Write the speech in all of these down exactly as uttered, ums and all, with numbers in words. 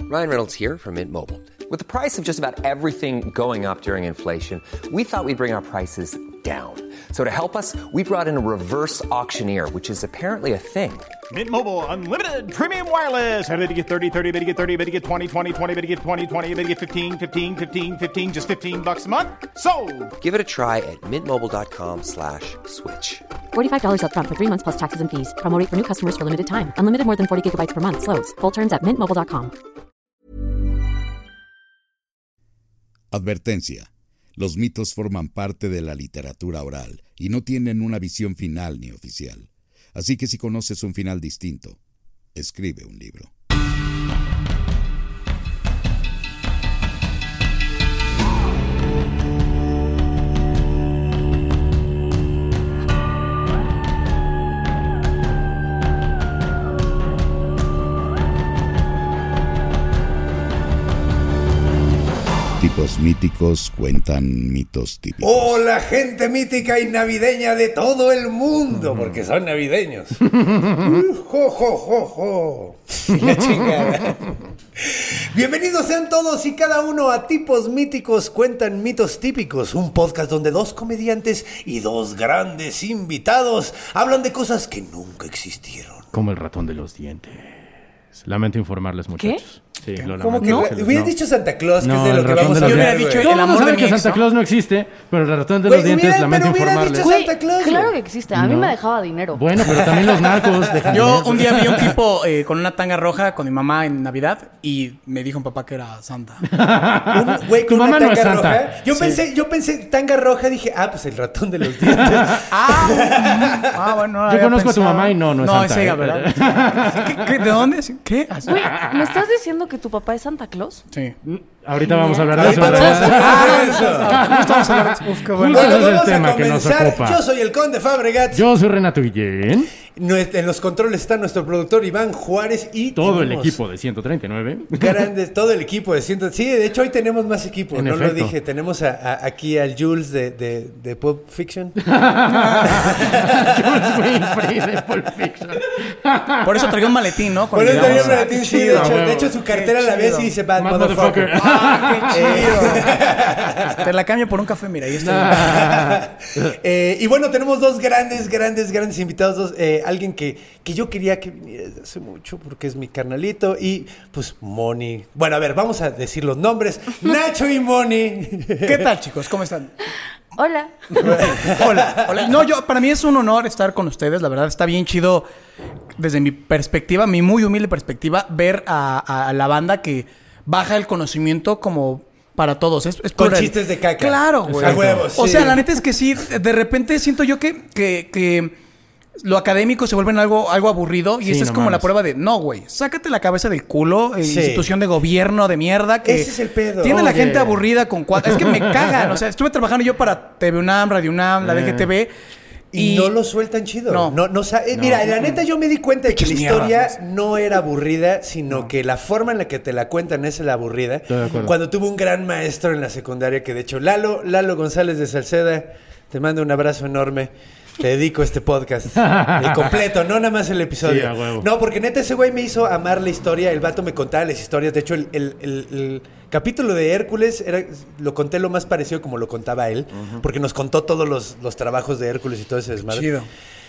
Ryan Reynolds here from Mint Mobile. With the price of just about everything going up during inflation, we thought we'd bring our prices down. So to help us, we brought in a reverse auctioneer, which is apparently a thing. Mint Mobile Unlimited Premium Wireless. How to get thirty, thirty, how to get thirty, how to get twenty, twenty, twenty, how to get twenty, twenty, how to get fifteen, fifteen, fifteen, fifteen, just fifteen bucks a month? Sold! Give it a try at mintmobile.com slash switch. forty-five dollars up front for three months plus taxes and fees. Promo rate for new customers for limited time. Unlimited more than forty gigabytes per month. Slows full terms at mint mobile dot com. Advertencia. Los mitos forman parte de la literatura oral y no tienen una visión final ni oficial. Así que si conoces un final distinto, escribe un libro. Tipos míticos cuentan mitos típicos. ¡Hola, gente mítica y navideña de todo el mundo! Porque son navideños. uh, ¡Jo, jo, jo, jo! La chingada. Bienvenidos sean todos y cada uno a Tipos Míticos Cuentan Mitos Típicos, un podcast donde dos comediantes y dos grandes invitados hablan de cosas que nunca existieron. Como el ratón de los dientes. Lamento informarles, muchachos. ¿Qué? Sí, lo ¿Cómo lamento. que? No. Hubieras dicho Santa Claus, que no, es de lo que vamos a hablar. Yo hubiera dicho Todo el amor saben de que mi Santa ex, Claus no existe, pero el ratón de Güey, los dientes, hubiera- lamento pero hubiera informarles. dicho Güey, Santa Claus, claro güey. que existe. A mí No. me dejaba dinero. Bueno, pero también los narcos dejan Yo dinero. un día vi un tipo eh, con una tanga roja con mi mamá en Navidad y me dijo mi papá que era Santa. Un güey Tu con una mamá no tanga es Santa. roja. Yo Sí. pensé, yo pensé tanga roja, dije, ah, pues el ratón de los dientes. ah, ah, bueno. no Yo había conozco a tu pensado. mamá y no, no es no, Santa, es ella, ¿eh? ¿verdad? ¿Qué, qué, ¿De dónde? ¿Qué? Así. Güey, ¿me estás diciendo que tu papá es Santa Claus? Sí. Ahorita vamos a hablar de Ahorita eso. vamos a ¿verdad? hablar de eso. No estamos hablando. Uf, qué bueno. Ese es el vamos a tema que nos comenzar. ocupa. Yo soy el Conde Fabregat. Yo soy Renato Guillén. Nuest- En los controles está nuestro productor Iván Juárez y Todo el tenemos equipo de ciento treinta y nueve. grandes, todo el equipo de ciento. Sí, de hecho hoy tenemos más equipo. En no efecto. lo dije. Tenemos a, a- aquí al Jules de, de, de Pulp Fiction. Jules Winfrey de Pulp Fiction. Por eso traía un maletín, ¿no? Con Por eso el- tenía un Ah, maletín, qué sí, de chido. hecho, huevo. de hecho su cartera Qué la ves chido. y dice Bad Bad Motherfucker. motherfucker. Ah, qué chido. Te la cambio por un café, mira, ahí está. Eh, y bueno, tenemos dos grandes, grandes, grandes invitados. Dos, eh, alguien que, que yo quería que viniera desde hace mucho porque es mi carnalito. Y pues Moni. Bueno, a ver, vamos a decir los nombres. Nacho y Moni. ¿Qué tal, chicos? ¿Cómo están? Hola. Hola, hola. No, yo, para mí es un honor estar con ustedes. La verdad está bien chido, desde mi perspectiva, mi muy humilde perspectiva, ver a, a la banda que baja el conocimiento como para todos. Es, es Con plural. chistes de caca. Claro, güey. A huevos, O sí. sea, la neta es que sí, de repente siento yo que, que, que lo académico se vuelve en algo, algo aburrido. Y Sí, esta es no como mames. la prueba de, no, güey, sácate la cabeza del culo, eh, Sí. institución de gobierno de mierda. Que Ese es el pedo. Tiene la Oye. gente aburrida con cuatro. Es que me cagan. O sea, estuve trabajando yo para T V UNAM, Radio UNAM, la Eh. D G T V. Y, no lo sueltan chido. No. no, no sa- eh, Mira, la neta yo me di cuenta de que la Pinches historia mierdas. no era aburrida, sino que la forma en la que te la cuentan es la aburrida. Estoy de acuerdo. Cuando tuve un gran maestro en la secundaria que de hecho, Lalo, Lalo González de Salceda, te mando un abrazo enorme. Te dedico este podcast. El completo, no nada más el episodio. Sí, a huevo. No, porque neta ese güey me hizo amar la historia. El vato me contaba las historias. De hecho, el, el- el- el capítulo de Hércules era, lo conté lo más parecido como lo contaba él. Porque nos contó todos los, los trabajos de Hércules y todo ese desmadre. Chido.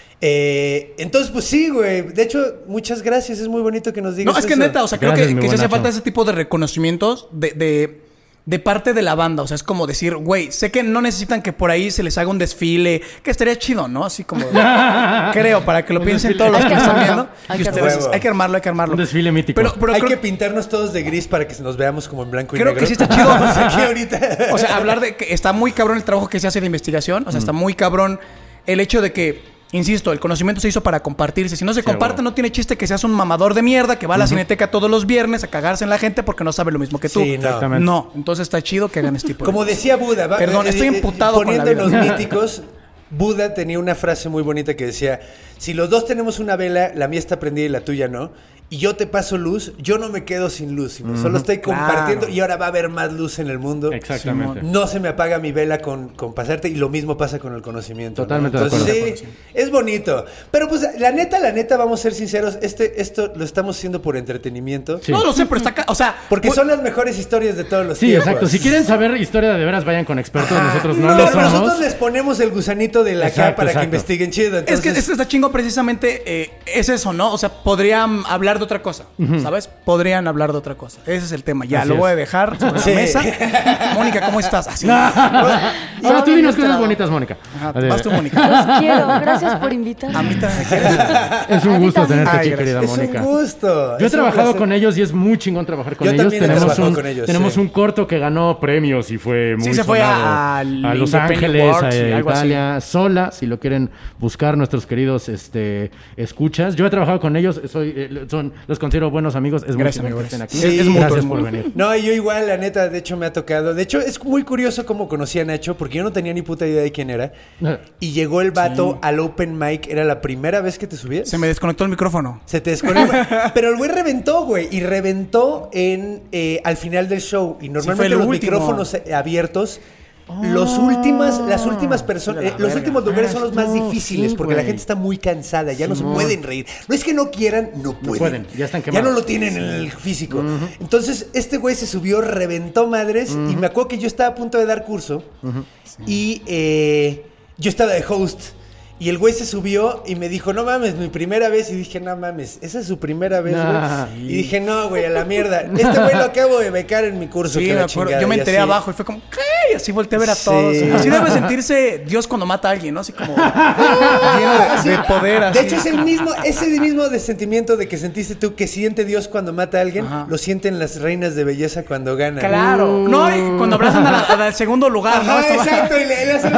Eh, entonces, pues sí, güey. De hecho, muchas gracias. Es muy bonito que nos digas No, es que eso. neta, o sea, creo Gracias, que, mi que se buen hace Nacho. falta ese tipo de reconocimientos de, de, de parte de la banda. O sea, es como decir, güey, sé que no necesitan que por ahí se les haga un desfile, que estaría chido, ¿no? Así como, creo, para que lo Un piensen desfile. todos los Hay que que están armarlo. viendo. Hay Y que ustedes, armarlo. hay que armarlo, hay que armarlo. Un desfile mítico. Pero, pero Hay creo, que pintarnos todos de gris para que nos veamos como en blanco y creo negro. que sí está chido. Vamos aquí ahorita. O sea, hablar de que está muy cabrón el trabajo que se hace de investigación. O sea, está muy cabrón el hecho de que, insisto, el conocimiento se hizo para compartirse. Si no se comparte, bueno. no tiene chiste que seas un mamador de mierda que va a la cineteca todos los viernes a cagarse en la gente porque no sabe lo mismo que tú. Sí, no. Exactamente. No, entonces está chido que hagan este tipo de Como decía Buda, va- Perdón, estoy emputado con la poniendo vida. los míticos. Buda tenía una frase muy bonita que decía: si los dos tenemos una vela, la mía está prendida y la tuya no, y yo te paso luz, yo no me quedo sin luz, sino uh-huh. solo estoy compartiendo claro. y ahora va a haber más luz en el mundo. Exactamente. No se me apaga mi vela con, con pasarte y lo mismo pasa con el conocimiento. Totalmente. ¿no? Entonces, de sí, es bonito. Pero pues la neta, la neta, vamos a ser sinceros, este, esto lo estamos haciendo por entretenimiento. Sí. No lo sé, pero está acá, o sea, porque pues, son las mejores historias de todos los sí, tiempos. exacto. Si quieren saber historia de veras, vayan con expertos. Ajá. Nosotros no, no lo pero somos. Nosotros les ponemos el gusanito de la exacto, cara para exacto. que investiguen chido. Entonces... Es que esto está chingo precisamente, eh, es eso, ¿no? O sea, podrían hablar de otra cosa, uh-huh. ¿sabes? Podrían hablar de otra cosa. Ese es el tema. Ya, así lo es. voy a dejar sobre sí. la mesa. Mónica, ¿cómo estás? Así. Ahora tú dinos cosas bonitas, Mónica. Ajá, vas tú, Mónica. Los quiero. Gracias por invitarme. A mí también me quieres. Es un gusto tenerte Ay, aquí, gracias. querida es Mónica. Es un gusto. Yo he es trabajado con ellos y es muy chingón trabajar con Yo ellos. También tenemos he trabajado un, con ellos. Tenemos sí. un corto que ganó premios y fue muy Sí, se fue sonado. a, a, a Los Independent Ángeles, Awards a y algo Italia, así. sola, si lo quieren buscar nuestros queridos este, escuchas. Yo he trabajado con ellos, soy, eh, son, los considero buenos amigos. Es muy Gracias, chingón que amigos. estén aquí. Sí, es mutuo, Gracias es por mutuo. venir. No, yo igual, la neta, de hecho me ha tocado. De hecho, es muy curioso cómo conocí a Nacho, porque yo no tenía ni puta idea de quién era. Y llegó el vato sí. al open mic. ¿Era la primera vez que te subías? Se me desconectó el micrófono. Se te desconectó. Pero el güey reventó, güey. Y reventó en eh, al final del show. Y normalmente sí, los último. micrófonos abiertos... Oh, los últimas, las últimas personas, eh, los verga. últimos lugares ah, son los más no, difíciles sí, porque wey. la gente está muy cansada, ya sí, no se no. pueden reír. No es que no quieran, no pueden. No pueden. Ya están quemados. Ya no lo tienen en el físico. Uh-huh. Entonces, este güey se subió, reventó madres uh-huh. y me acuerdo que yo estaba a punto de dar curso uh-huh. sí. y eh, yo estaba de host. Y el güey se subió y me dijo, no mames, mi primera vez. Y dije, no mames, esa es su primera vez, güey. Nah, sí. Y dije, no, güey, a la mierda. Este güey lo acabo de becar en mi curso. Sí, que me la acuerdo. chingada, Yo me enteré así. abajo y fue como, ¿qué? Y así volteé a ver a Sí. todos. Así debe sentirse Dios cuando mata a alguien, ¿no? Así como lleno de, de poder. Así. De hecho, es el mismo, ese mismo de sentimiento de que sentiste tú que siente Dios cuando mata a alguien, ajá. lo sienten las reinas de belleza cuando ganan. Claro. Uh. No, y cuando abrazan al segundo lugar, ajá, ¿no? Exacto, y le, le hacen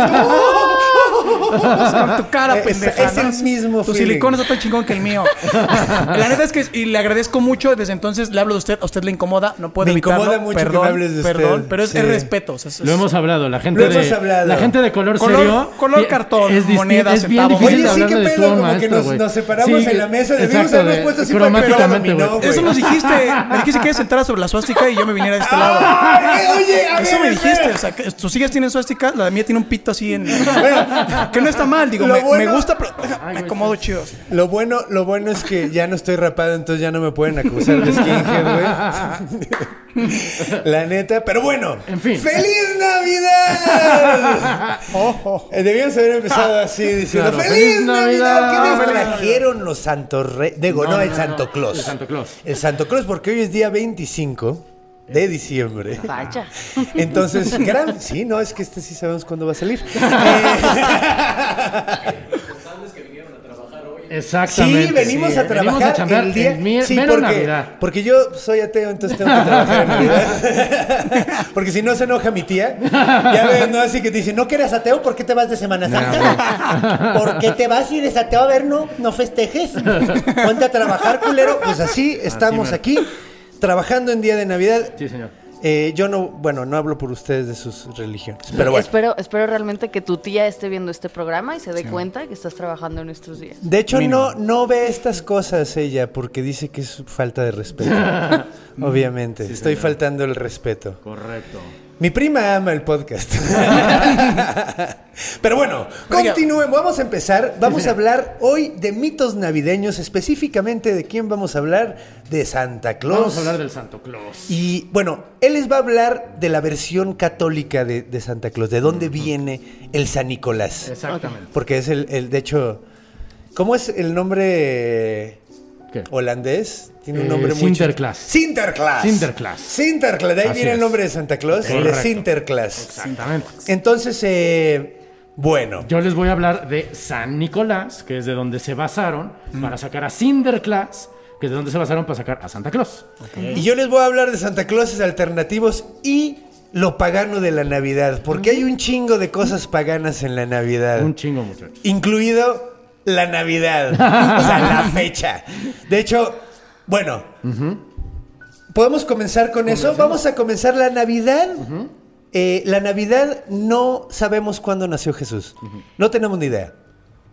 con tu cara, es, pendeja. Es ¿no? el mismo Tu silicón es tan chingón que el mío. La neta es que, y le agradezco mucho, desde entonces le hablo de usted, a usted le incomoda, no puede me evitarlo. Me incomoda mucho perdón, que me hables de perdón, usted. pero es, sí. es respeto. O sea, es, lo hemos hablado, la gente lo de... hemos hablado. La gente de color, color serio... Color cartón, es monedas, es bien centavos. difícil Oye, sí, qué de pedo, como maestro, que nos, nos separamos sí, en la mesa. Debimos exacto, habernos de, puesto así cromáticamente, para que güey. Eso nos dijiste. Me dijiste que querías entrar sobre la suástica y yo me viniera de este lado. Ay, oye, a Eso ver, me dijiste. espera. O sea, que tus hijas tienen suástica, la mía tiene un pito así en... que no está mal, digo, Lo me, bueno- me gusta, pero me acomodo chido. Lo bueno, lo bueno es que ya no estoy rapado, entonces ya no me pueden acusar de skinhead, güey. La neta, pero bueno. En fin. ¡Feliz Navidad! Oh, oh. Eh, Debíamos haber empezado así diciendo Claro, ¡Feliz, ¡Feliz Navidad! Navidad! ¿Qué les trajeron los Santos Reyes? Digo, no, No, el no, Santo no, Claus. el Santo Claus. El Santo Claus, porque hoy es día veinticinco de diciembre. Vaya. Entonces, gran... Sí, no, es que este sí sabemos cuándo va a salir. Exactamente. Sí, venimos sí, a eh. trabajar Venimos a chambear el día... en mi- sí, mero porque, Navidad. porque yo soy ateo, entonces tengo que trabajar en Navidad. Porque si no se enoja mi tía. Ya ves, ¿no? Así que te dice, ¿no que eres ateo? ¿Por qué te vas de Semana Santa? ¿Por qué te vas y eres ateo? A ver, no, no festejes. Ponte a trabajar, culero. Pues así estamos mero. aquí, trabajando en día de Navidad. Sí, señor. Eh, yo no, bueno, no hablo por ustedes de sus religiones, pero bueno. Espero, espero realmente que tu tía esté viendo este programa y se dé cuenta que estás trabajando en estos días. De hecho, Mínimo. no, no ve estas cosas ella porque dice que es falta de respeto. Obviamente, Sí, estoy señor. faltando el respeto. Correcto. Mi prima ama el podcast. Pero bueno, continuemos. Vamos a empezar. Vamos a hablar hoy de mitos navideños. Específicamente, ¿de quién vamos a hablar? De Santa Claus. Vamos a hablar del Santo Claus. Y bueno, él les va a hablar de la versión católica de, de Santa Claus. De dónde viene el San Nicolás. Exactamente. Porque es el, el de hecho, ¿cómo es el nombre ¿Qué? holandés? Tiene un Eh, nombre muy Sinterklaas. chistoso. Sinterklaas. Sinterklaas. Sinterklaas. De ahí Así viene el es. nombre de Santa Claus, de Correcto. Sinterklaas. Exactamente. Entonces, eh, bueno. Yo les voy a hablar de San Nicolás, que es de donde se basaron para sacar a Sinterklaas, que es de donde se basaron para sacar a Santa Claus. Y yo les voy a hablar de Santa Clauses alternativos y lo pagano de la Navidad. Porque hay un chingo de cosas paganas en la Navidad. Un chingo, muchachos. Incluido la Navidad. O sea, la fecha. De hecho, bueno, uh-huh. ¿podemos comenzar con eso? Vamos a comenzar la Navidad. Uh-huh. Eh, la Navidad no sabemos cuándo nació Jesús. Uh-huh. No tenemos ni idea.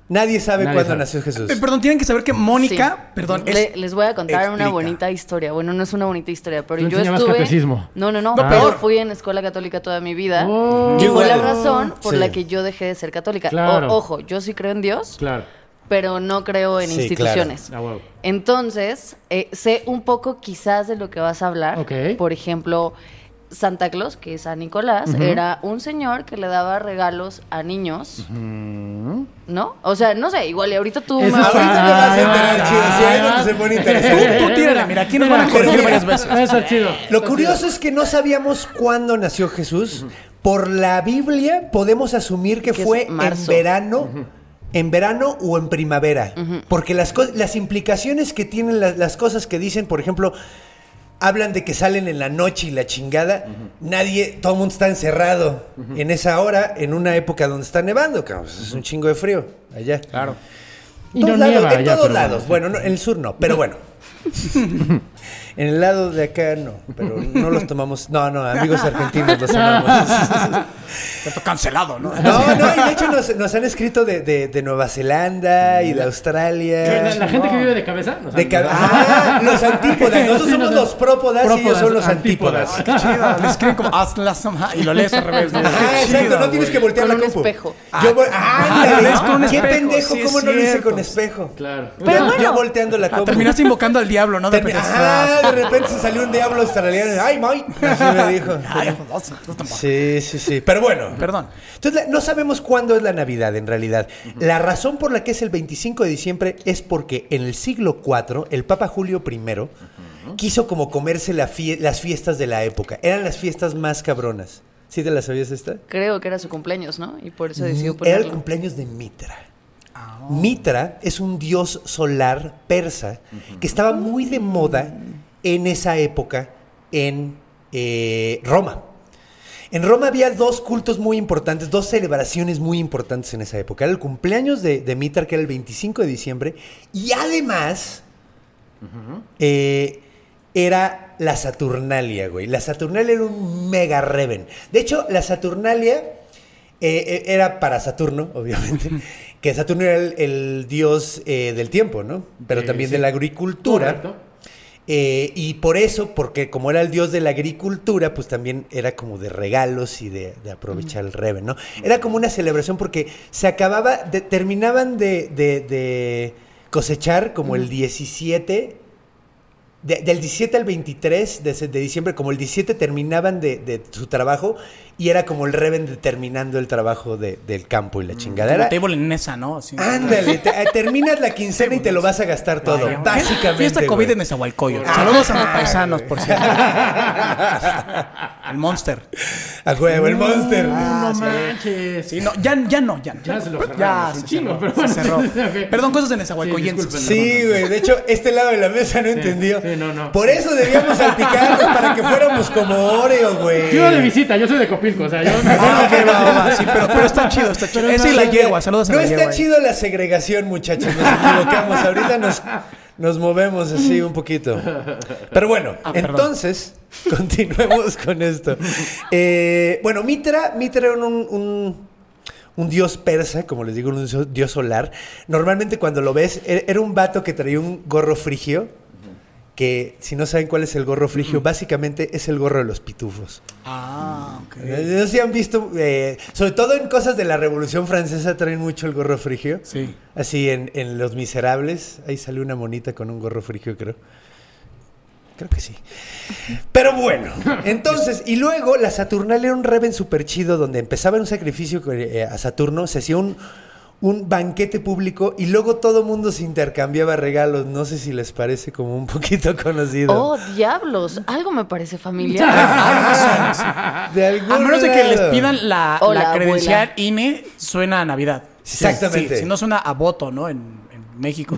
Nadie sabe Nadie cuándo sabe. nació Jesús. Eh, perdón, tienen que saber que Mónica, Sí. perdón, Le- es- les voy a contar una explica. bonita historia. Bueno, no es una bonita historia, pero Tú yo enseñabas estuve... catecismo. No, no, no. No, pero peor. fui en escuela católica toda mi vida. Oh. Y fue la Igual. razón por Sí. la que yo dejé de ser católica. Claro. O- ojo, yo sí creo en Dios, Claro. pero no creo en Sí, instituciones. A huevo. Entonces, eh, sé un poco quizás de lo que vas a hablar. Ok. Por ejemplo, Santa Claus, que es San Nicolás, era un señor que le daba regalos a niños. ¿No? O sea, no sé, igual y ahorita tú... Eso me- está- Ahorita te vas a Ay, enterar, ay, chido. Si ahí ay, donde ay. se pone interesante. Tú, tú tírale, mira, aquí nos van a corregir varias veces. Eso es chido. Lo curioso es que no sabíamos cuándo nació Jesús. Por la Biblia podemos asumir que Que es fue en marzo. verano, en verano o en primavera. Porque las, co- las implicaciones que tienen las, las cosas que dicen, por ejemplo, hablan de que salen en la noche y la chingada. Nadie, todo el mundo está encerrado en esa hora, en una época donde está nevando, cabrón. Es un chingo de frío allá. Claro. Y no Todos lados, nieva en allá, todos pero lados. Bueno, no, en el sur no, pero bueno. En el lado de acá no, pero no los tomamos. No, no, amigos argentinos los amamos. Esto cancelado, ¿no? No, no, y de hecho nos, nos han escrito de, de, de Nueva Zelanda y de Australia. ¿Qué, la, la gente que vive de cabeza? No De sabe. ca- ah, los antípodas. Nosotros Sí, somos no, no. los própodas, y ellos Própodas, son los antípodas. antípodas. Chido, le escriben como "Haz la sama", y lo lees al revés. ¿no? Ajá, Qué exacto, chido, no tienes güey. que voltear Con la un compu. espejo. Yo voy, ah, lo lees con un qué espejo, pendejo, sí, ¿cómo es no lo hice cierto. con espejo? Claro. Pero Yo- bueno. Yo volteando la Ah, compu. terminaste invocando al diablo, ¿no? De Termi- repente. ah, de repente se salió un diablo australiano. Ay, Mike. Así me dijo. Ay, pues, tú tampoco. Sí, sí, sí. Pero bueno. Perdón. Entonces, la- no sabemos cuándo es la Navidad, en realidad. La razón por la que es el veinticinco de diciembre es porque en el siglo cuatro, el Papa Julio primero quiso como comerse la fie- las fiestas de la época. Eran las fiestas más cabronas. ¿Sí te la sabías esta? Creo que era su cumpleaños, ¿no? Y por eso decidió Era el ponerlo. cumpleaños de Mitra. Mitra es un dios solar persa que estaba muy de moda en esa época en eh, Roma. En Roma había dos cultos muy importantes, dos celebraciones muy importantes en esa época. Era el cumpleaños de, de Mitra, que era el veinticinco de diciembre, y además eh, era la Saturnalia, güey. La Saturnalia era un mega reven. De hecho, la Saturnalia eh, eh, era para Saturno, obviamente, que Saturno era el, el dios eh, del tiempo, ¿no? Pero Eh, también sí. de la agricultura. Correcto. Eh, y por eso, porque como era el dios de la agricultura, pues también era como de regalos y de, de aprovechar el reven, ¿no? Era como una celebración porque se acababa, de- terminaban de, de- de cosechar como el diecisiete, de- del diecisiete al veintitrés de, de diciembre, como el diecisiete terminaban de, de su trabajo y era como el reven determinando el trabajo de- del campo y la chingadera. Como table en Nesa, ¿no? Así. Ándale, te- eh, terminas la quincena y te lo vas a gastar todo, Ay, básicamente. Fiesta COVID güey. en Nezahualcóyotl. Saludos a los paisanos, por cierto. El Monster. A huevo, el Monster. no sí. manches. Sí, no, ya, ya no, ya no. Ya se lo cerramos, Ya un se chingo, cerró, pero se bueno. cerró. Ok. Perdón, cosas de Sí, Nezahualcóyotl. disculpen. Sí, güey. De hecho, este lado de la mesa no entendió. sí, no, no. Por eso debíamos salpicarnos para que fuéramos como Oreo, güey. Yo iba de visita, yo soy de Copilco, o sea, yo me Ah, ok, va, va, va, sí, pero, pero está chido, está chido. Pero Esa y no, la Sí, yegua, saludos a No la está yegua. chido la segregación, muchachos. Nos equivocamos. Ahorita nos, nos movemos así un poquito. Pero bueno, Ah, perdón. entonces, continuemos con esto. Eh, bueno, Mitra, Mitra era un, un, un dios persa, como les digo, un dios- dios solar. Normalmente cuando lo ves, e- era un vato que traía un gorro frigio. Que si no saben cuál es el gorro frigio, básicamente es el gorro de los pitufos. Ah, ok. Eh, No sé si han visto, eh, sobre todo en cosas de la Revolución Francesa traen mucho el gorro frigio. Sí. Así en, en Los Miserables, ahí salió una monita con un gorro frigio, creo. Creo que sí. Pero bueno, entonces, y luego la Saturnalia era un reven súper chido donde empezaba un sacrificio eh, a Saturno, se hacía un, un banquete público y luego todo mundo se intercambiaba regalos. No sé si les parece como un poquito conocido. Oh, diablos. Algo me parece familiar. De algún A menos de que les lado. pidan la, O la la credencial abuela. I N E, suena a Navidad. Exactamente. Sí, si no suena a voto, ¿no? En, en México.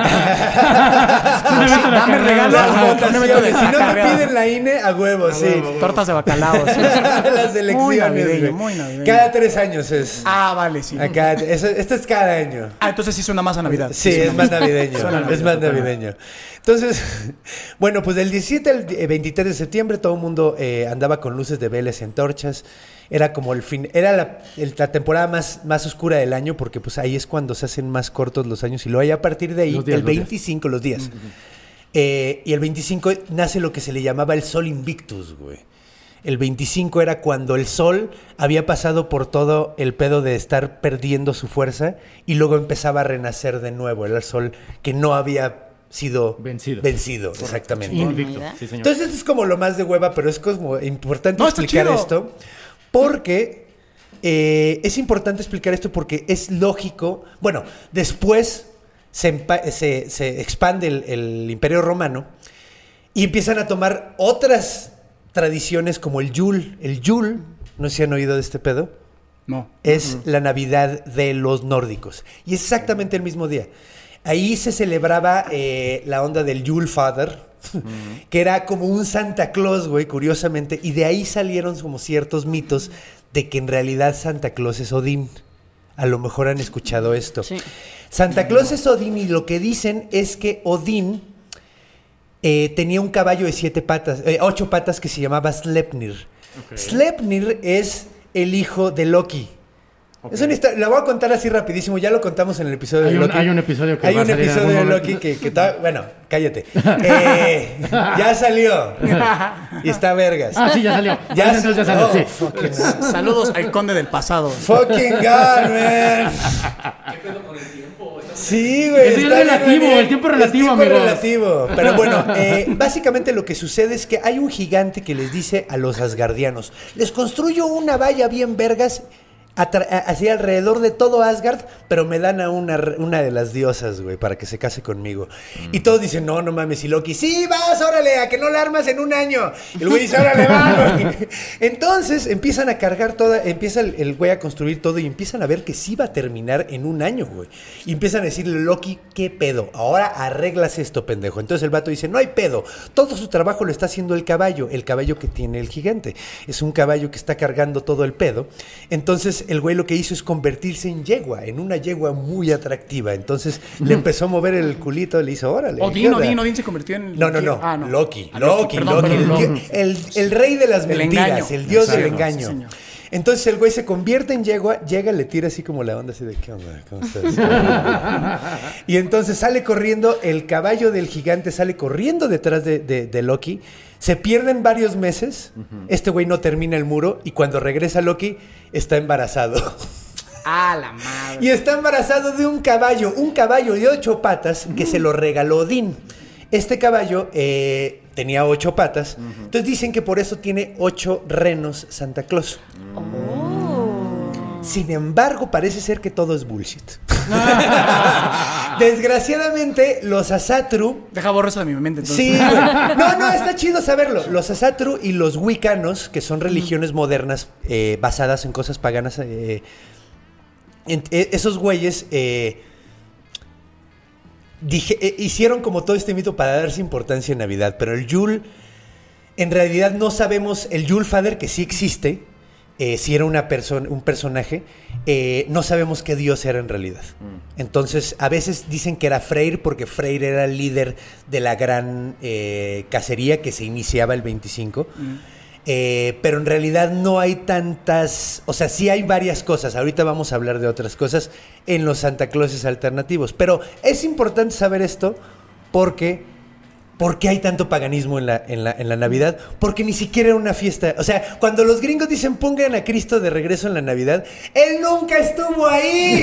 Un evento de Dame acarreo. regalo. Las Ajá, votaciones. un evento de Si no te acarreado. piden la I N E, a huevo, sí. Tortas de bacalao. Sí. Las elecciones. Muy navideño, güey. muy navideño. Cada tres años es. Ah, vale, sí. Acá, eso, esto es cada año. Ah, entonces sí suena más a Navidad. Sí, es más navideño. Suena a Es Navidad, más totalmente. navideño. Entonces, bueno, pues del diecisiete al veintitrés de septiembre todo el mundo eh, andaba con luces de velas y antorchas Era como el fin, era la, el- la temporada más, más oscura del año porque pues ahí es cuando se hacen más cortos los años y luego ahí a partir de ahí, Los días, el los días. veinticinco, los días. Eh, y el veinticinco nace lo que se le llamaba el Sol Invictus, güey. El veinticinco era cuando el Sol había pasado por todo el pedo de estar perdiendo su fuerza y luego empezaba a renacer de nuevo. Era el Sol que no había sido Vencido. vencido, exactamente. Invicto. Mira. Sí, señor. Entonces esto es como lo más de hueva, pero es como importante No, está explicar chido. esto porque eh, es importante explicar esto porque es lógico. Bueno, después se, empa- se- se expande el, el Imperio Romano y empiezan a tomar otras tradiciones como el Yule. El Yule, no sé si han oído de este pedo, No. es la Navidad de los nórdicos. Y es exactamente el mismo día. Ahí se celebraba eh, la onda del Yule Father, que era como un Santa Claus, güey, curiosamente. Y de ahí salieron como ciertos mitos de que en realidad Santa Claus es Odín. A lo mejor han escuchado esto. Sí. Santa Claus es Odín y lo que dicen es que Odín eh, tenía un caballo de siete patas, eh, ocho patas que se llamaba Sleipnir. Sleipnir es el hijo de Loki. Ok. Es una historia, la voy a contar así rapidísimo, ya lo contamos en el episodio Hay de un- Loki. hay un episodio que Hay va a un salir en episodio de algún Loki momento. que, que está, bueno, cállate. Eh, ya salió. Y está vergas. Ah, sí, ya salió. Ya Entonces ya salió, oh, sí. fucking, Saludos al conde del pasado. fucking God, man. Sí, güey. Eso es está bien, relativo, bien. el tiempo relativo, El tiempo amigos. relativo. Pero bueno, eh, básicamente lo que sucede es que hay un gigante que les dice a los asgardianos, les construyo una valla bien vergas atra- a- así alrededor de todo Asgard, pero me dan a una, re- una de las diosas, güey, para que se case conmigo. Y todos dicen, no, no mames, y Loki, sí, vas, órale, a que no la armas en un año. Y el güey dice, órale, va, güey. Entonces empiezan a cargar toda, empieza el, el güey a construir todo y empiezan a ver que sí va a terminar en un año, güey. Y empiezan a decirle, Loki, ¿qué pedo? Ahora arreglas esto, pendejo. Entonces el vato dice, no hay pedo. Todo su trabajo lo está haciendo el caballo, el caballo que tiene el gigante. Es un caballo que está cargando todo el pedo. Entonces el güey lo que hizo es convertirse en yegua, en una yegua muy atractiva. Entonces le empezó a mover el culito, le hizo, órale. ¿qué Odín, onda?" Odín, Odín se convirtió en... No, no, no. Ah, no. Loki, Ah, Loki, perdón, Loki, perdón, el, Loki. di- el- el rey de las El mentiras, engaño. el dios del Exacto, engaño. sí, señor. Entonces el güey se convierte en yegua, llega, le tira así como la onda, así de, ¿qué onda? ¿Cómo estás? Y entonces sale corriendo, el caballo del gigante sale corriendo detrás de, de- de Loki, se pierden varios meses, este güey no termina el muro y cuando regresa Loki está embarazado. Ah, la madre. Y está embarazado de un caballo, un caballo de ocho patas que se lo regaló Odín. Este caballo eh, tenía ocho patas, entonces dicen que por eso tiene ocho renos Santa Claus. Sin embargo, parece ser que todo es bullshit. Desgraciadamente, los Asatru... Deja borrar eso de mi mente, entonces. Sí, güey. No, no, está chido saberlo. Los Asatru y los Wiccanos, que son religiones modernas eh, basadas en cosas paganas, eh, en- eh, esos güeyes eh, dije- eh, hicieron como todo este mito para darse importancia en Navidad. Pero el Yule, en realidad no sabemos, el Yule Father, que sí existe, eh, si era una persona, un personaje, eh, no sabemos qué dios era en realidad. Entonces, a veces dicen que era Freyr, porque Freyr era el líder de la gran eh, cacería que se iniciaba el veinticinco. Eh, pero en realidad no hay tantas, o sea, sí hay varias cosas. Ahorita vamos a hablar de otras cosas en los Santa Clauses alternativos. Pero es importante saber esto porque... ¿Por qué hay tanto paganismo en la, en, la, en la Navidad? Porque ni siquiera era una fiesta. O sea, cuando los gringos dicen pongan a Cristo de regreso en la Navidad, ¡él nunca estuvo ahí!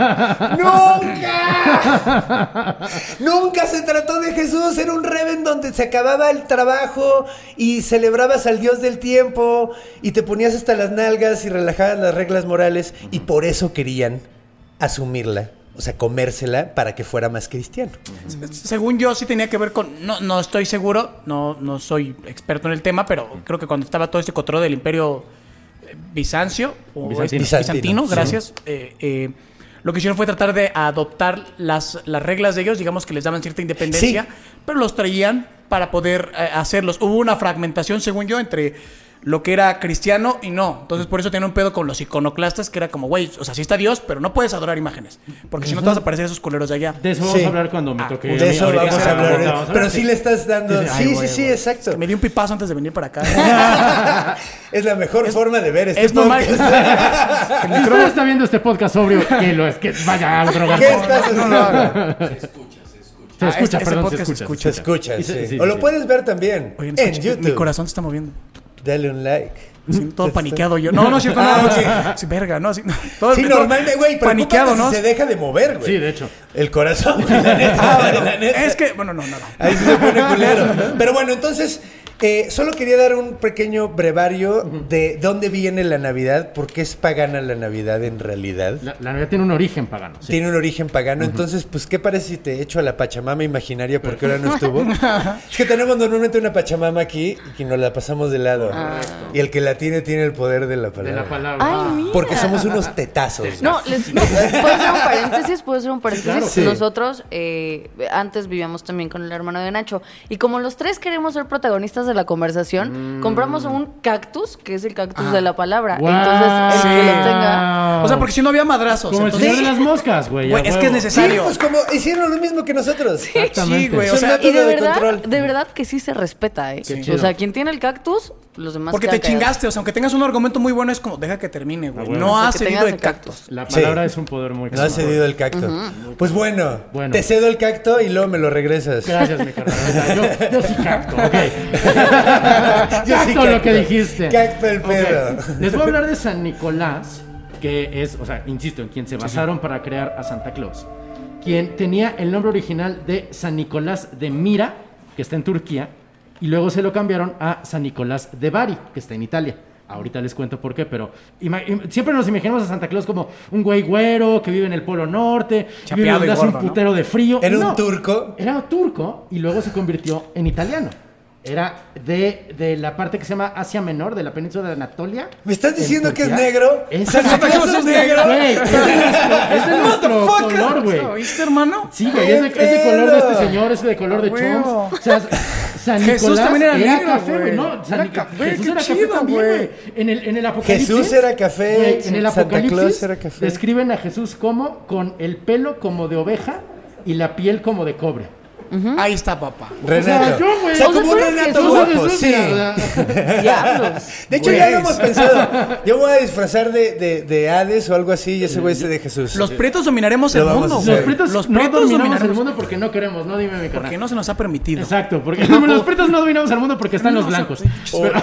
¡Nunca! ¡Nunca se trató de Jesús! Era un reven donde se acababa el trabajo y celebrabas al Dios del tiempo y te ponías hasta las nalgas y relajabas las reglas morales y por eso querían asumirla. O sea, comérsela para que fuera más cristiano. Según yo, sí tenía que ver con... No, no estoy seguro, no, no soy experto en el tema, pero creo que cuando estaba todo este control del imperio eh, bizancio, o Bizantino. bizantino, Bizantino, sí. gracias, eh, eh, lo que hicieron fue tratar de adoptar las, las reglas de ellos, digamos que les daban cierta independencia, Sí. pero los traían para poder eh, hacerlos. Hubo una fragmentación, según yo, entre lo que era cristiano y no. Entonces, por eso tiene un pedo con los iconoclastas, que era como, güey, o sea, sí está Dios, pero no puedes adorar imágenes. Porque si no te vas a parecer esos culeros de allá. De eso vamos Sí. a hablar cuando me Ah, toque. De eso ahorita. vamos a hablar. Vamos a hablar, Pero sí le estás dando... Sí, sí. Sí, Ay, sí, güey, sí, güey. exacto. Me di un pipazo antes de venir para acá. Es la mejor forma de ver este es normal. podcast. Si usted está viendo este podcast sobrio, que lo es que vaya a drogarse. ¿Qué estás haciendo? Se escucha, Ah, este perdón, se podcast escucha. Se escucha, Y sí. se- sí, O lo sí. puedes ver también Oye, en escucha, YouTube. mi corazón se está moviendo. Dale un like. Sí, todo paniqueado yo. No, no, es cierto, no. Ah, no, ok. sí, sí, verga, no. Sí, todo, Sí, todo normalmente, güey, paniqueado, paniqueado, ¿no? se deja de mover, güey. Sí, de hecho. El corazón, güey, la neta, Ah, güey, bueno, la neta. es que, bueno, no, no, no. Ahí se pone culero. Pero bueno, entonces, eh, solo quería dar un pequeño brevario de dónde viene la Navidad, por qué es pagana la Navidad en realidad. La, la Navidad tiene un origen pagano. Sí. Tiene un origen pagano, entonces, pues, ¿qué parece si te echo a la Pachamama imaginaria porque ahora no estuvo? Es que tenemos normalmente una Pachamama aquí y que nos la pasamos de lado. Y el que la tiene, tiene el poder de la De palabra. la palabra. Ay, mira. Porque somos unos tetazos. No, les, no, puedo hacer un paréntesis, puedo hacer un paréntesis. Claro. Sí. Nosotros eh, antes vivíamos también con el hermano de Nacho y como los tres queremos ser protagonistas de la conversación, compramos un cactus, que es el cactus de la palabra. Guau. Entonces, el que lo tenga... O sea, porque si no había madrazos. Como el entonces- señor de las moscas, güey. Güey, a es huevo. que es Sí, necesario. pues como hicieron lo mismo que nosotros. Exactamente. Sí, güey, Es o un sea, método Y de de verdad, control. de verdad que sí se respeta, ¿eh? Qué O chido. sea, quien tiene el cactus, los demás Porque quedan te callados. chingaste, o sea, aunque tengas un argumento muy bueno, es como, deja que termine, güey. Ah, bueno. No Hasta has que cedido tengas el el cactus. cactus. La Sí. palabra es un poder muy No has cabrón. cedido el cacto. Pues bueno, Bueno. te cedo el cacto y luego me lo regresas. Gracias, mi carnal. O sea, Yo, yo sí cacto, ok. Yo sí Cacto lo cacto. que dijiste. Cacto el Ok. pedo. Les voy a hablar de San Nicolás, que es, o sea, insisto, en quien se basaron para crear a Santa Claus. Quien tenía el nombre original de San Nicolás de Mira, que está en Turquía, y luego se lo cambiaron a San Nicolás de Bari, que está en Italia. Ahorita les cuento por qué, pero ima- im- siempre nos imaginamos a Santa Claus como un güey güero que vive en el Polo Norte, vive Chapeado donde y hace un gordo, ¿no? putero de frío. Era un No, turco. Era turco y luego se convirtió en italiano. Era de, de la parte que se llama Asia Menor, de la península de Anatolia. ¿Me estás en diciendo que es Turquía. negro? Es ¿Santa Claus es negro? Güey, es de nuestro, es de nuestro Motherfucker. color, güey. ¿Lo viste, hermano? Sí, güey, es de, es de color de este señor, es de color de A huevo. Chomps. O sea, San Jesús Nicolás también era negro, café, güey. güey. No, San Era Nic- café, Jesús qué era café chido, también, güey. güey. En el, en el Apocalipsis. Jesús era café, Güey, en el Santa Apocalipsis Claus era café. describen a Jesús como con el pelo como de oveja y la piel como de cobre. Ahí está, papá. Renato. O sea, yo, güey. O sea, O sea, como tú un eres Renato Jesús, guapo, Jesús, sí. mira, Diablos. De hecho, Güey. ya lo hemos pensado. Yo me voy a disfrazar de, de, de Hades o algo así y ese güey es de Jesús. Los prietos dominaremos Lo el vamos mundo, a güey. hacer. Los prietos Los no prietos dominamos el dominaremos mundo porque no queremos, no dime mi carnal. Porque no se nos ha permitido. Exacto, porque los prietos no dominamos el mundo porque están los blancos. Pero-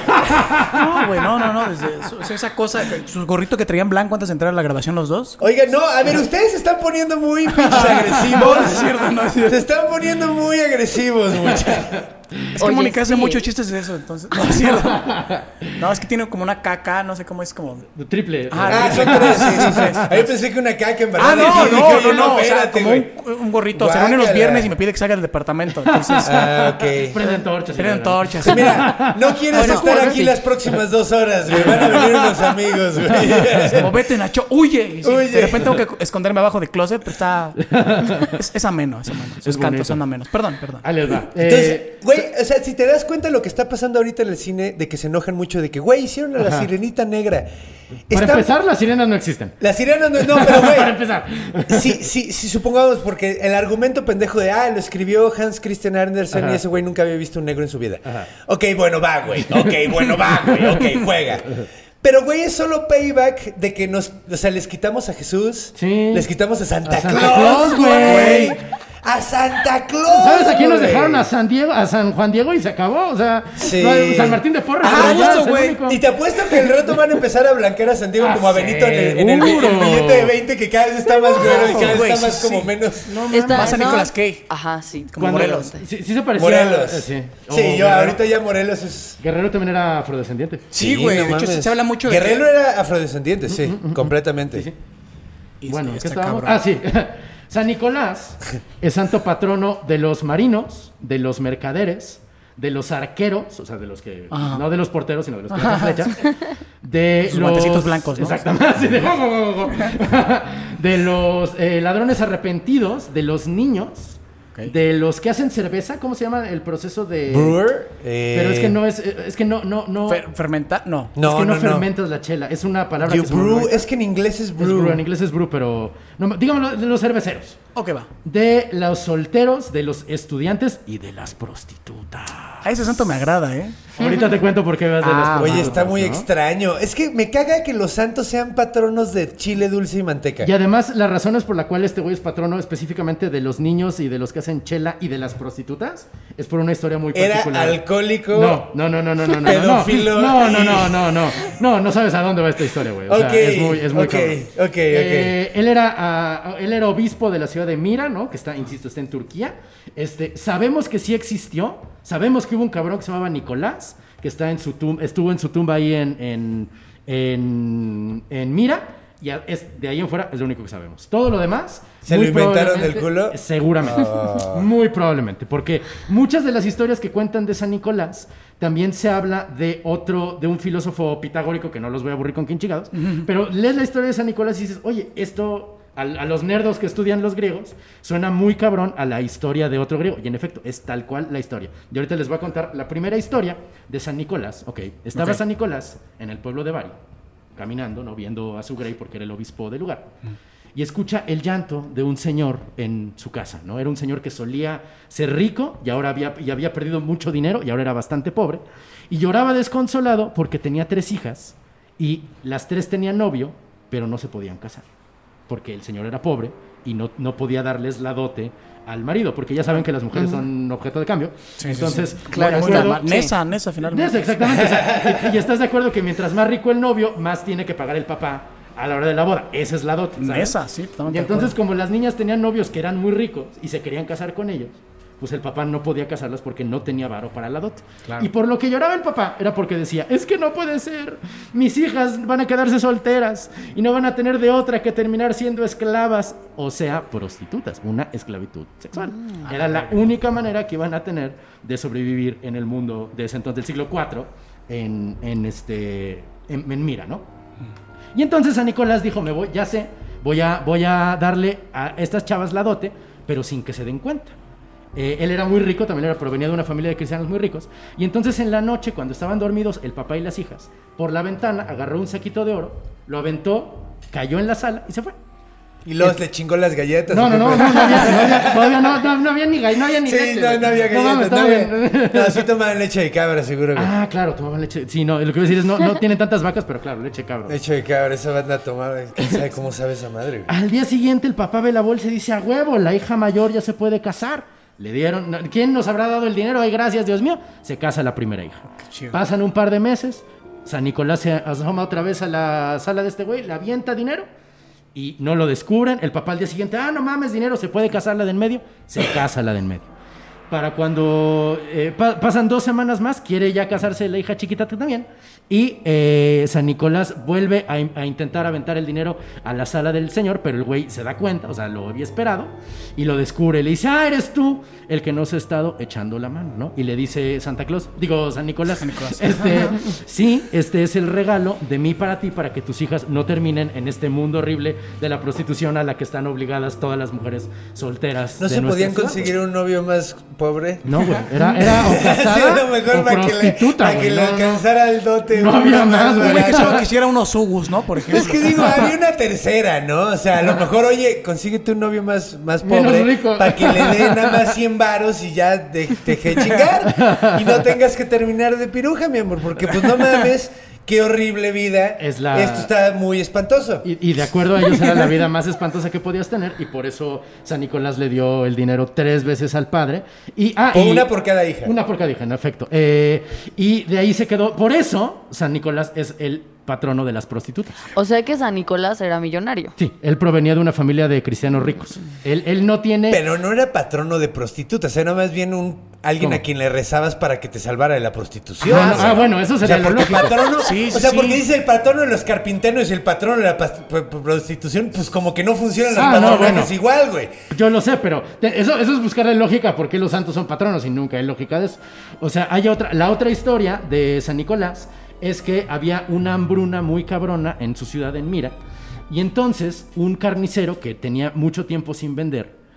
No, güey, no, no, no. Desde eso- o sea, esa cosa, su gorrito que traían blanco antes de entrar a la grabación los dos. Oigan, no, a ver, ustedes se están poniendo muy pinches agresivos. No, no es cierto, no es cierto. Se están poniendo muy agresivos, muchachos. Es que Oye, Mónica hace sí. muchos chistes de eso, entonces. No, es cierto. No, es que tiene como una caca, no sé cómo es como. Triple. Ah, Ah, son tres, sí, sí, sí. Ah, yo pensé que una caca en verdad. Ah, no, Dije, no, dije, no, oye, no. O sea, espérate, como güey. un, un gorrito. Se reúne los Guácala. viernes y me pide que salga del departamento. Entonces, Ah, ok. Prenden torchas. y tienen la- torchas. Mira, no quieres Bueno, estar pues, aquí sí. las próximas dos horas, güey. Van a venir unos amigos, güey. Como vete, Nacho, huye. Y sí, Huye. De repente tengo que esconderme abajo de closet, pero está. Es, es ameno, es ameno. Sus bonito. cantos son amenos. Perdón, perdón. Ahí les va. Entonces, Eh, güey, o sea, si te das cuenta de lo que está pasando ahorita en el cine, de que se enojan mucho de que, güey, hicieron a la Ajá. sirenita negra. para Está- empezar, las sirenas no existen. La sirena no, no, pero güey. Para empezar. Sí, sí, sí, supongamos, porque el argumento pendejo de, ah, lo escribió Hans Christian Andersen Ajá. y ese güey nunca había visto un negro en su vida. Ajá. Ok, bueno, va, güey. Ok, bueno, va, güey. Ok, juega. Pero, güey, es solo payback de que nos, o sea, les quitamos a Jesús. Sí. Les quitamos a Santa, A Santa Claus, Claus, güey. güey. A Santa Claus. ¿Sabes a quién nos güey. dejaron? A San Diego, a San Juan Diego y se acabó. O sea, Sí. no hay- San Martín de Porres. Ah, pero ya justo, es el güey. único. Y te apuesto que el rato van a empezar a blanquear a Santiago Ah, como a Benito en el, en el, seguro. el billete de veinte, que cada vez está más güero y cada vez güey, está más sí, como sí. menos. Está- Vas a no, Nicolas Cage. Ajá, sí. Como Cuando- Morelos. Sí, sí se parecía. Morelos. eh, sí. Sí, O yo Guerrero. ahorita ya Morelos es... Guerrero también era afrodescendiente. Sí, güey. no de hecho, mames. se habla mucho de. Guerrero era afrodescendiente, sí, completamente. Sí, sí. Y- Bueno, y ¿qué está estábamos? cabrón. Ah, sí. San Nicolás es santo patrono de los marinos, de los mercaderes, de los arqueros, o sea, de los que... Ajá. No de los porteros, sino de los que lanzan flechas. De Sus los... guantecitos blancos, ¿no? Exactamente. sí, de, de los eh, ladrones arrepentidos, de los niños, De los que hacen cerveza, ¿cómo se llama el proceso de...? Brewer. Eh... Pero es que no es... Es que no... no, no Fer- ¿Fermenta? No. No, es que no, no, fermentas no. la chela. Es una palabra You que se brew, me es que en inglés es Es brew. brew, en inglés es brew, pero... No, dígame de los cerveceros. Ok, va. De los solteros, de los estudiantes y de las prostitutas. A ese santo me agrada, ¿eh? Ahorita te cuento por qué vas de Ah, las prostitutas. Oye, está muy ¿no? extraño. Es que me caga que los santos sean patronos de chile dulce y manteca. Y además, las razones por la cual este güey es patrono específicamente de los niños y de los que hacen chela y de las prostitutas es por una historia muy Era particular. alcohólico. No, no, no, no, no, no, no. Pedófilo No, no, y- no, no, no. No, no sabes a dónde va esta historia, güey. O sea, Ok, es muy, es muy ok, cabrón. ok, ok. Eh, él era, ah, él era obispo de la ciudad de Mira, ¿no? Que está, insisto, está en Turquía. Este, sabemos que sí existió. Sabemos que hubo un cabrón que se llamaba Nicolás, que está en su tumba, estuvo en su tumba ahí en, en, en, en Mira. Y a- es, de ahí en fuera es lo único que sabemos. Todo lo demás... ¿Se muy lo inventaron probablemente- del culo? Seguramente. Ah. Muy probablemente. Porque muchas de las historias que cuentan de San Nicolás también se habla de otro, de un filósofo pitagórico, que no los voy a aburrir con quién chingados, pero lees la historia de San Nicolás y dices, oye, esto... A, a los nerdos que estudian los griegos, suena muy cabrón a la historia de otro griego. Y en efecto, es tal cual la historia. Y ahorita les voy a contar la primera historia de San Nicolás. Ok, estaba Ok. San Nicolás en el pueblo de Bari, caminando, ¿no? Viendo a su grey porque era el obispo del lugar. Y escucha el llanto de un señor en su casa, ¿no? Era un señor que solía ser rico y ahora había, y había perdido mucho dinero y ahora era bastante pobre. Y lloraba desconsolado porque tenía tres hijas y las tres tenían novio, pero no se podían casar. Porque el señor era pobre y no, no podía darles la dote al marido, porque ya saben que las mujeres son objeto de cambio. Sí, sí, Entonces, sí. claro, Muy acuerdo- normal. Nesa, Nesa, finalmente. Nesa, exactamente. O sea, y, y estás de acuerdo que mientras más rico el novio, más tiene que pagar el papá a la hora de la boda. Esa es la dote, ¿sabes? Nesa, sí, totalmente Y de entonces, acuerdo. como las niñas tenían novios que eran muy ricos y se querían casar con ellos, pues el papá no podía casarlas porque no tenía varo para la dote. Claro. Y por lo que lloraba el papá era porque decía, es que no puede ser, mis hijas van a quedarse solteras y no van a tener de otra que terminar siendo esclavas, o sea, prostitutas, una esclavitud sexual. Era la única manera que iban a tener de sobrevivir en el mundo de ese entonces, del siglo cuatro, en, en, este, en, en Mira, ¿no? Y entonces San Nicolás dijo, me voy, ya sé, voy a, voy a darle a estas chavas la dote, pero sin que se den cuenta. Eh, él era muy rico, también era, provenía de una familia de cristianos muy ricos. Y entonces en la noche, cuando estaban dormidos el papá y las hijas, por la ventana agarró un saquito de oro, lo aventó, cayó en la sala y se fue. Y luego le chingó las galletas. No, ¿o no, qué no, fue? no, no había, no había- todavía no, no, no había ni gall- no había ni Sí, leche. no, no había galletas. mames, No, estaba había- bien. no, sí tomaban leche de cabra, seguro. güey. Ah, claro, tomaban leche. Sí, no, lo que voy a decir es, no, no tienen tantas vacas, pero claro, leche cabra. Leche de cabra, esa banda a tomar. ¿Quién sabe cómo sabe esa madre, güey? Al día siguiente el papá ve la bolsa y dice, a huevo, la hija mayor ya se puede casar. Le dieron, ¿quién nos habrá dado el dinero? Ay, gracias, Dios mío. Se casa la primera hija. chido. Pasan un par de meses, San Nicolás se asoma otra vez a la sala de este güey, le avienta dinero y no lo descubren. El papá al día siguiente, ah, no mames, dinero, ¿se puede casar la de en medio? Se casa la de en medio. Para cuando eh, pa- pasan dos semanas más, quiere ya casarse la hija chiquita también. Y eh, San Nicolás vuelve a, in- a intentar aventar el dinero a la sala del señor, pero el güey se da cuenta, o sea, lo había esperado, y lo descubre. Le dice, ah, eres tú el que nos ha estado echando la mano, ¿no? Y le dice Santa Claus, digo, San Nicolás, San Nicolás. este, sí, este es el regalo de mí para ti, para que tus hijas no terminen en este mundo horrible de la prostitución a la que están obligadas todas las mujeres solteras. ¿No de se nuestra podían ciudad, conseguir un novio más pobre? no, güey. Era, era o Sí, casada a lo mejor o para que le, prostituta, para güey. que No, le no. alcanzara el dote. No güey, había más, güey. Un güey que barato. solo quisiera unos Ugus, ¿no? Por ejemplo. Es que digo, había una tercera, ¿no? O sea, a lo mejor, oye, consíguete un novio más, más Menos pobre rico. para que le den nada más cien varos y ya de- te deje chingar. Y no tengas que terminar de piruja, mi amor, porque pues no mames, qué horrible vida. Es la- Esto está muy espantoso. Y, y de acuerdo a ellos era la vida más espantosa que podías tener y por eso San Nicolás le dio el dinero tres veces al padre. Y, ah, O y- una por cada hija. Una por cada hija, en efecto. Eh, y de ahí se quedó. Por eso San Nicolás es el patrono de las prostitutas. O sea que San Nicolás era millonario. Sí, él provenía de una familia de cristianos ricos. Él, él no tiene... Pero no era patrono de prostitutas, era más bien un alguien ¿Cómo? a quien le rezabas para que te salvara de la prostitución. Ah, no, güey. ah, bueno, eso O sería sea, lo porque lógico. patrono, Sí, sí, o sea, sí. porque dice el patrono de los carpinteros y el patrono de la pas- p- p- prostitución, pues como que no funcionan los Ah, no, patronajes bueno. igual, güey. Yo lo sé, pero te- eso, eso es buscarle lógica porque los santos son patronos y nunca hay lógica de eso. O sea, hay otra, la otra historia de San Nicolás es que había una hambruna muy cabrona en su ciudad en Mira y entonces un carnicero que tenía mucho tiempo sin vender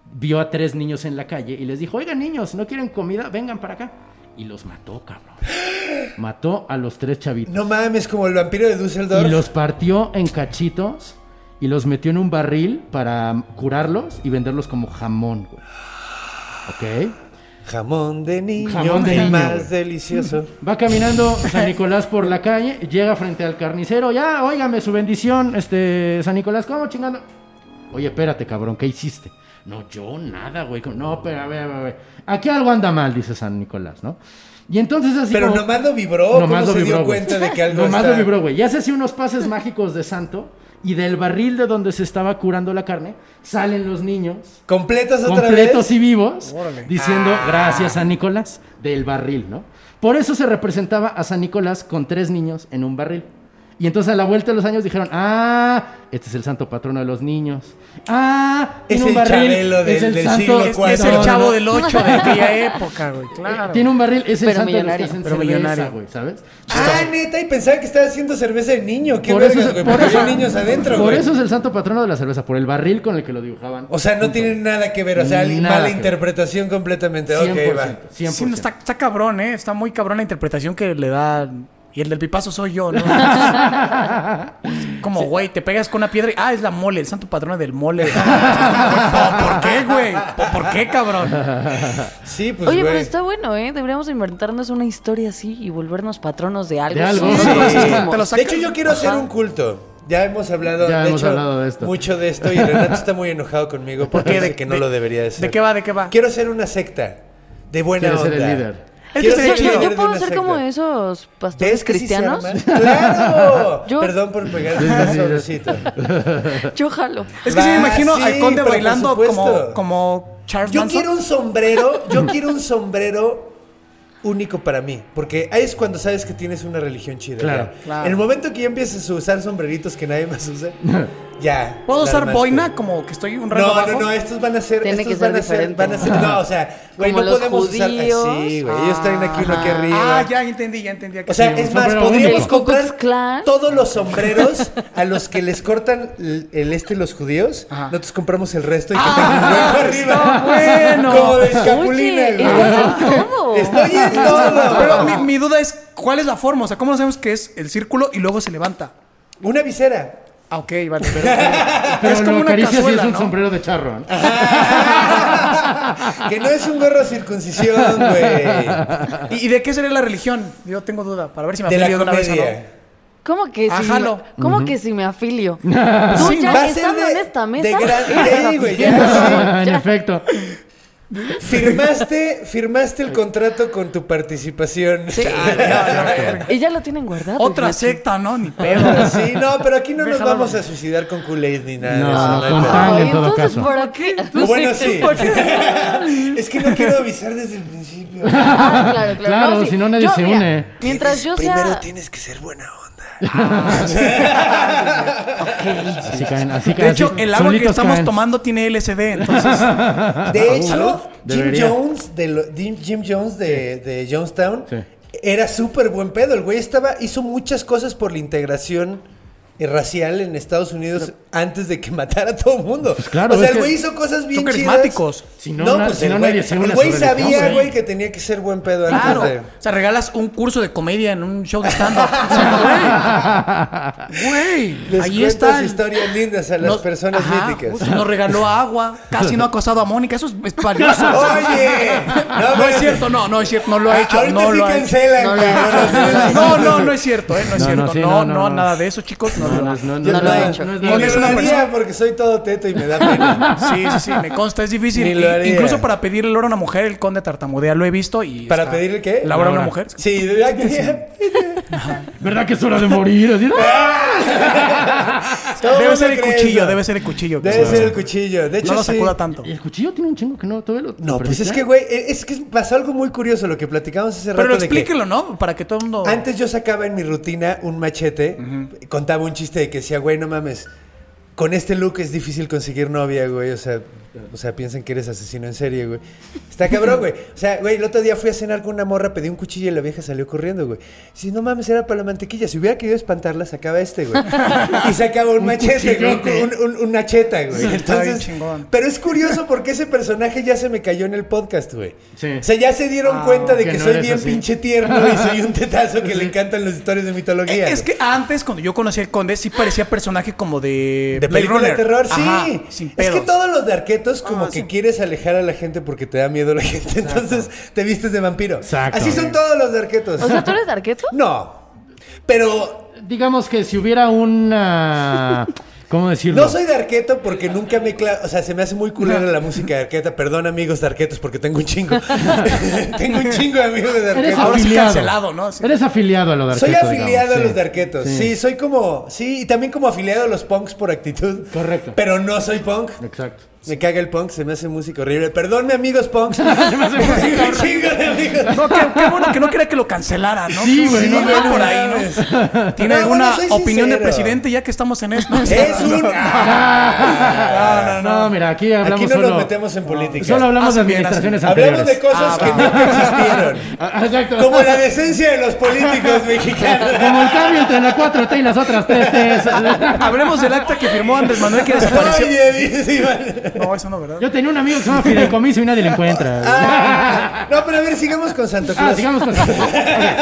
vio a tres niños en la calle y les dijo, oigan niños, ¿no quieren comida? Vengan para acá. Y los mató, cabrón. Mató a los tres chavitos. No mames, como el vampiro de Düsseldorf. Y los partió en cachitos y los metió en un barril para curarlos y venderlos como jamón, güey. ¿Ok? Jamón de niño, Jamón de el niño, más güey. delicioso. Va caminando San Nicolás por la calle, llega frente al carnicero, ya, óigame, su bendición, este, San Nicolás, ¿cómo chingando? Oye, espérate, cabrón, ¿qué hiciste? No, yo nada, güey. No, pero a ver, a ver. Aquí algo anda mal, dice San Nicolás, ¿no? Y entonces así Pero como... nomás lo vibró, nomás ¿cómo lo se vibró, dio güey? cuenta de que algo Nomás está... lo vibró, güey. Ya se hacía unos pases mágicos de santo y del barril de donde se estaba curando la carne salen los niños... ¿Completos otra completos vez? y vivos, Órale. diciendo Ah. gracias San Nicolás del barril, ¿no? Por eso se representaba a San Nicolás con tres niños en un barril. Y entonces a la vuelta de los años dijeron, ah, este es el santo patrono de los niños. Ah, Es tiene un el barril, Chabelo del- es el del santo... siglo Es, cuatro. es No, el no, chavo no. del ocho de aquella época, güey. Claro. Tiene un barril, es el Pero santo de los que millonario. hacen Pero cerveza, millonario. güey, ¿sabes? Ah, neta, y pensaba que estaba haciendo cerveza de niño. Qué Por vergas, eso, güey. por Porque eso- hay niños adentro, por güey. eso es el santo patrono de la cerveza, por el barril con el que lo dibujaban. O sea, no tiene nada que ver. O sea, Nada mala que ver. interpretación completamente. Ok, cien por va. ciento, cien por Sí, ciento. está, está cabrón, ¿eh? Está muy cabrón la interpretación que le da... Y el del pipazo soy yo, ¿no? Como, güey, te pegas con una piedra y... Ah, es la mole, el santo patrono del mole. ¿Por, por qué, güey? ¿Por, por qué, cabrón? Sí, pues, Oye, güey. pero está bueno, ¿eh? Deberíamos inventarnos una historia así y volvernos patronos de algo. De algo. Nosotros Sí. mismos. Te lo De sacas. hecho, yo quiero hacer un culto. Ya hemos hablado, Ya de hemos hecho, hablado de esto. mucho de esto y Renato está muy enojado conmigo porque qué? dice ¿De- que no de- lo debería de ser. ¿De qué va? ¿De qué va? Quiero ser una secta de buena Quiere onda. ser el líder. Es Quiero que ser Yo, el chido. yo líder de puedo una ser secta. como esos pastores ¿Ves que sí se cristianos. arma? ¡Claro! Yo- Perdón por pegar el sobrecito. Yo jalo. Es que sí me Va, imagino sí, al conde pero por bailando supuesto. como, como Charles Yo Manson. quiero un sombrero, yo quiero un sombrero único para mí, porque ahí es cuando sabes que tienes una religión chida. Claro. ya. Claro. En el momento que ya empiezas a usar sombreritos que nadie más usa, ya. ¿Puedo la usar armaste. boina como que estoy un rango No, abajo? no, no, estos van a ser, Tiene estos que ser van a ser, diferente. van a ser, no, o sea, güey, Como no los podemos usar judíos. así, güey, ellos traen aquí uno aquí Ajá. arriba. Ah, ya entendí, ya entendí. O sea, Sí, es un más, sombrero podríamos único. El Ku Klux comprar Klan. todos los sombreros a los que les cortan el, el este los judíos. Ajá. Nosotros compramos el resto y que Ah, tengan está arriba. bueno. Como de escapulina, Oye, güey. estás en todo. Estoy en todo. Pero mi, mi duda es, ¿cuál es la forma? O sea, ¿cómo sabemos que es el círculo y luego se levanta? Una visera. Ah, ok, vale. Pero, Pero es como lo una acaricias y cazuela, es un ¿no? sombrero de charro, ¿no? Que no es un gorro de circuncisión, güey. ¿Y, y de qué sería la religión? Yo tengo duda, para ver si me De la afilio de una vez o no. comedia. ¿Cómo que Ah, si jalo. me, ¿cómo que si me afilio? Tú Sí, ya va a ser estando de- en esta mesa. de gran- eres Sí, güey, afiliado. en Ya. efecto. Firmaste, firmaste el contrato con tu participación. Sí. ya, Y ya lo tienen guardado. Otra fíjate. secta, ¿no? Ni pedo. Sí, no, pero aquí no nos Déjalo. vamos a suicidar con Kool-Aid ni nada. de No, eso, hay con pedo. tal- Ay, en todo entonces, caso. ¿por qué? Bueno, sí. ¿Por qué? Es que no quiero avisar desde el principio. Ah, claro, claro. Claro, si no nadie Yo, se mira, une. Mientras yo sea... Primero tienes que ser buena onda. Así caen, así De caen. hecho, así- el agua que solitos estamos caen. tomando tiene L S D, entonces... De hecho, Jim Debería. Jones, de lo- Jim, Jim Jones de, de Jonestown, Sí. era súper buen pedo. El güey estaba, hizo muchas cosas por la integración eh, racial en Estados Unidos antes de que matara a todo el mundo. Pues claro, o sea, es el que güey hizo cosas bien son chidas. carismáticos. Si no, na- si el no, güey- nadie se une el a güey su religión, sabía, güey. güey, que tenía que ser buen pedo antes Claro. de... O sea, regalas un curso de comedia en un show de stand-up. O sea, güey. Güey. Les Ahí cuentas está. el- historias lindas a las nos- personas ajá, míticas. justo, nos regaló agua. Casi no ha acosado a Mónica. Eso es, es valioso. Oye, No, pero- es cierto, no, no es cierto, no lo ha hecho, Ahorita no sí lo ha hecho. cancelan, No lo güey, ha bueno, hecho. sí, No, no, no es cierto, ¿eh? No es No, cierto. no, sí, no, no, no, no, no. nada de eso, chicos. No, No, no, no, no. es- no, No no, lo ha no, hecho. no es Ni Con nada. lo una haría persona- porque soy todo teto y me da pena. Sí, sí, sí, me consta, es difícil. Ni Y- lo haría. incluso para pedirle el oro a una mujer, el conde tartamudea, lo he visto y. ¿Para está- pedirle qué? ¿El oro a La una hora. mujer? Sí, de verdad que ¿Verdad que es hora de morir? Así, ¡ah! todo Debe mundo ser el cree cuchillo, eso. debe ser el cuchillo. que Debe se- ser el cuchillo. De hecho, No lo sí. sacuda tanto. Y el cuchillo tiene un chingo que no, todavía lo No, lo pues es presta. que, güey, es que pasó algo muy curioso lo que platicamos hace rato. Pero de que explíquelo, ¿no? Para que todo el mundo. antes yo sacaba en mi rutina un machete, contaba un chiste de que decía, güey, no mames, con este look es difícil conseguir novia, güey. O sea, o sea, piensan que eres asesino en serie, güey. Está cabrón, güey. O sea, güey, el otro día fui a cenar con una morra, pedí un cuchillo y la vieja salió corriendo, güey. Si no mames, era para la mantequilla. Si hubiera querido espantarla, sacaba este, güey. Y sacaba un machete, güey. Un, un, un, una cheta, güey. Entonces, pero es curioso porque ese personaje ya se me cayó en el podcast, güey. Sí. O sea, ya se dieron ah, cuenta de que, que no soy bien así. Pinche tierno y soy un tetazo que sí. le encantan las historias de mitología. Es, es que antes, cuando yo conocí al Conde, sí parecía personaje como de... De película de terror, sí. Ajá, sin pedos. Es que todos los de Arquetos como ah, que sí. quieres alejar a la gente porque te da miedo la gente. Exacto. Entonces te vistes de vampiro. Exacto. Así son todos los de Arquetos. O sea, ¿tú eres de Arqueto? No. Pero... Digamos que si hubiera una... ¿Cómo decirlo? No soy de Arqueto porque nunca me... Cla- o sea, se me hace muy culera la música de Arqueta. Perdón, amigos de Arquetos, porque tengo un chingo. tengo un chingo de amigos de Arquetos. Eres afiliado. Cancelado, ¿no? Sí. Eres afiliado a los de Arquetos. Soy afiliado digamos. a los de Arquetos. Sí. sí, soy como... Sí, y también como afiliado a los punks por actitud. Correcto. Pero no soy punk. Exacto. Me caga el punk, se me hace música horrible. Perdónme, amigos punks. se me hace música un chingo de amigos. No, qué, qué bueno que no quería que lo cancelaran, ¿no? Sí, güey. No, no, no, por ahí, ¿no? ¿Tiene no, alguna bueno, opinión del presidente ya que estamos en esto? Es un... No, no, no, no, mira, aquí hablamos Aquí no solo... nos metemos en política. Solo hablamos de administraciones anteriores. Hablamos de cosas ah, que nunca existieron. Exacto. Como la decencia de los políticos mexicanos. Como el cambio entre la cuatro T y las otras tres T. Hablemos del acta que firmó Andrés Manuel que desapareció. No, eso no, ¿verdad? Yo tenía un amigo que se llama Fideicomiso y nadie lo encuentra. Ah, no, pero a ver, sigamos con Santa Claus. Ah, sigamos con Santa Claus.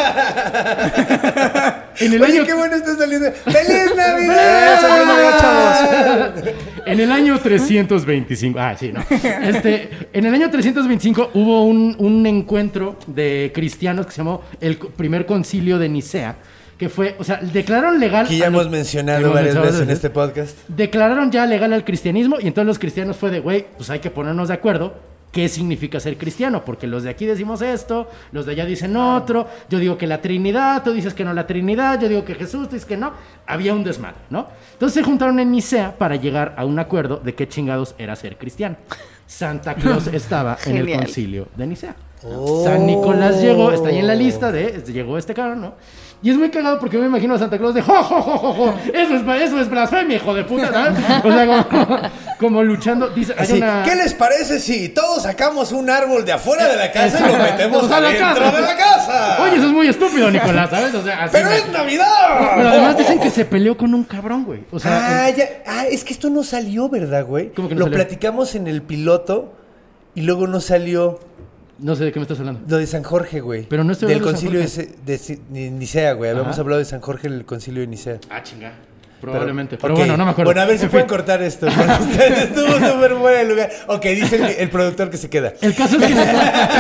En el Oye, año... qué bueno está saliendo. ¡Feliz Navidad! ¡Feliz Navidad, chavos! En el año trescientos veinticinco... Ah, sí, no. Este, en el año trescientos veinticinco hubo un, un encuentro de cristianos que se llamó el primer concilio de Nicea. Que fue, o sea, declararon legal... Que ya hemos mencionado hemos varias veces en este podcast. Declararon ya legal al cristianismo y entonces los cristianos fue de, güey, pues hay que ponernos de acuerdo qué significa ser cristiano, porque los de aquí decimos esto, los de allá dicen otro, yo digo que la Trinidad, tú dices que no la Trinidad, yo digo que Jesús, tú dices que no. Había un desmadre, ¿no? Entonces se juntaron en Nicea para llegar a un acuerdo de qué chingados era ser cristiano. Santa Claus estaba en el concilio de Nicea. Oh. San Nicolás llegó, está ahí en la lista de, llegó este cabrón, ¿no? Y es muy cagado porque me imagino a Santa Claus de jo, jo, jo, jo, jo. Eso es, eso es blasfemia, hijo de puta, ¿sabes? O sea, como, como luchando. Dice, hay Así, una... ¿qué les parece si todos sacamos un árbol de afuera de la casa y lo metemos adentro de la casa? Oye, eso es muy estúpido, Nicolás, ¿sabes? O sea, así ¡pero me... es Navidad! Pero además dicen que se peleó con un cabrón, güey. O sea, ah, en... ya, ah, es que esto no salió, ¿verdad, güey? ¿Cómo que no lo salió? platicamos en el piloto y luego no salió... No sé de qué me estás hablando. Lo de San Jorge, güey. Pero no estoy del hablando concilio de San de, de, de Nicea, güey. Habíamos Ajá. hablado de San Jorge en el concilio de Nicea. Ah, chinga. Probablemente. Pero, pero okay. bueno, no me acuerdo. Bueno, a ver si pueden cortar esto. Estuvo súper bueno el lugar. Ok, dice el, el productor que se queda. El caso es que en el,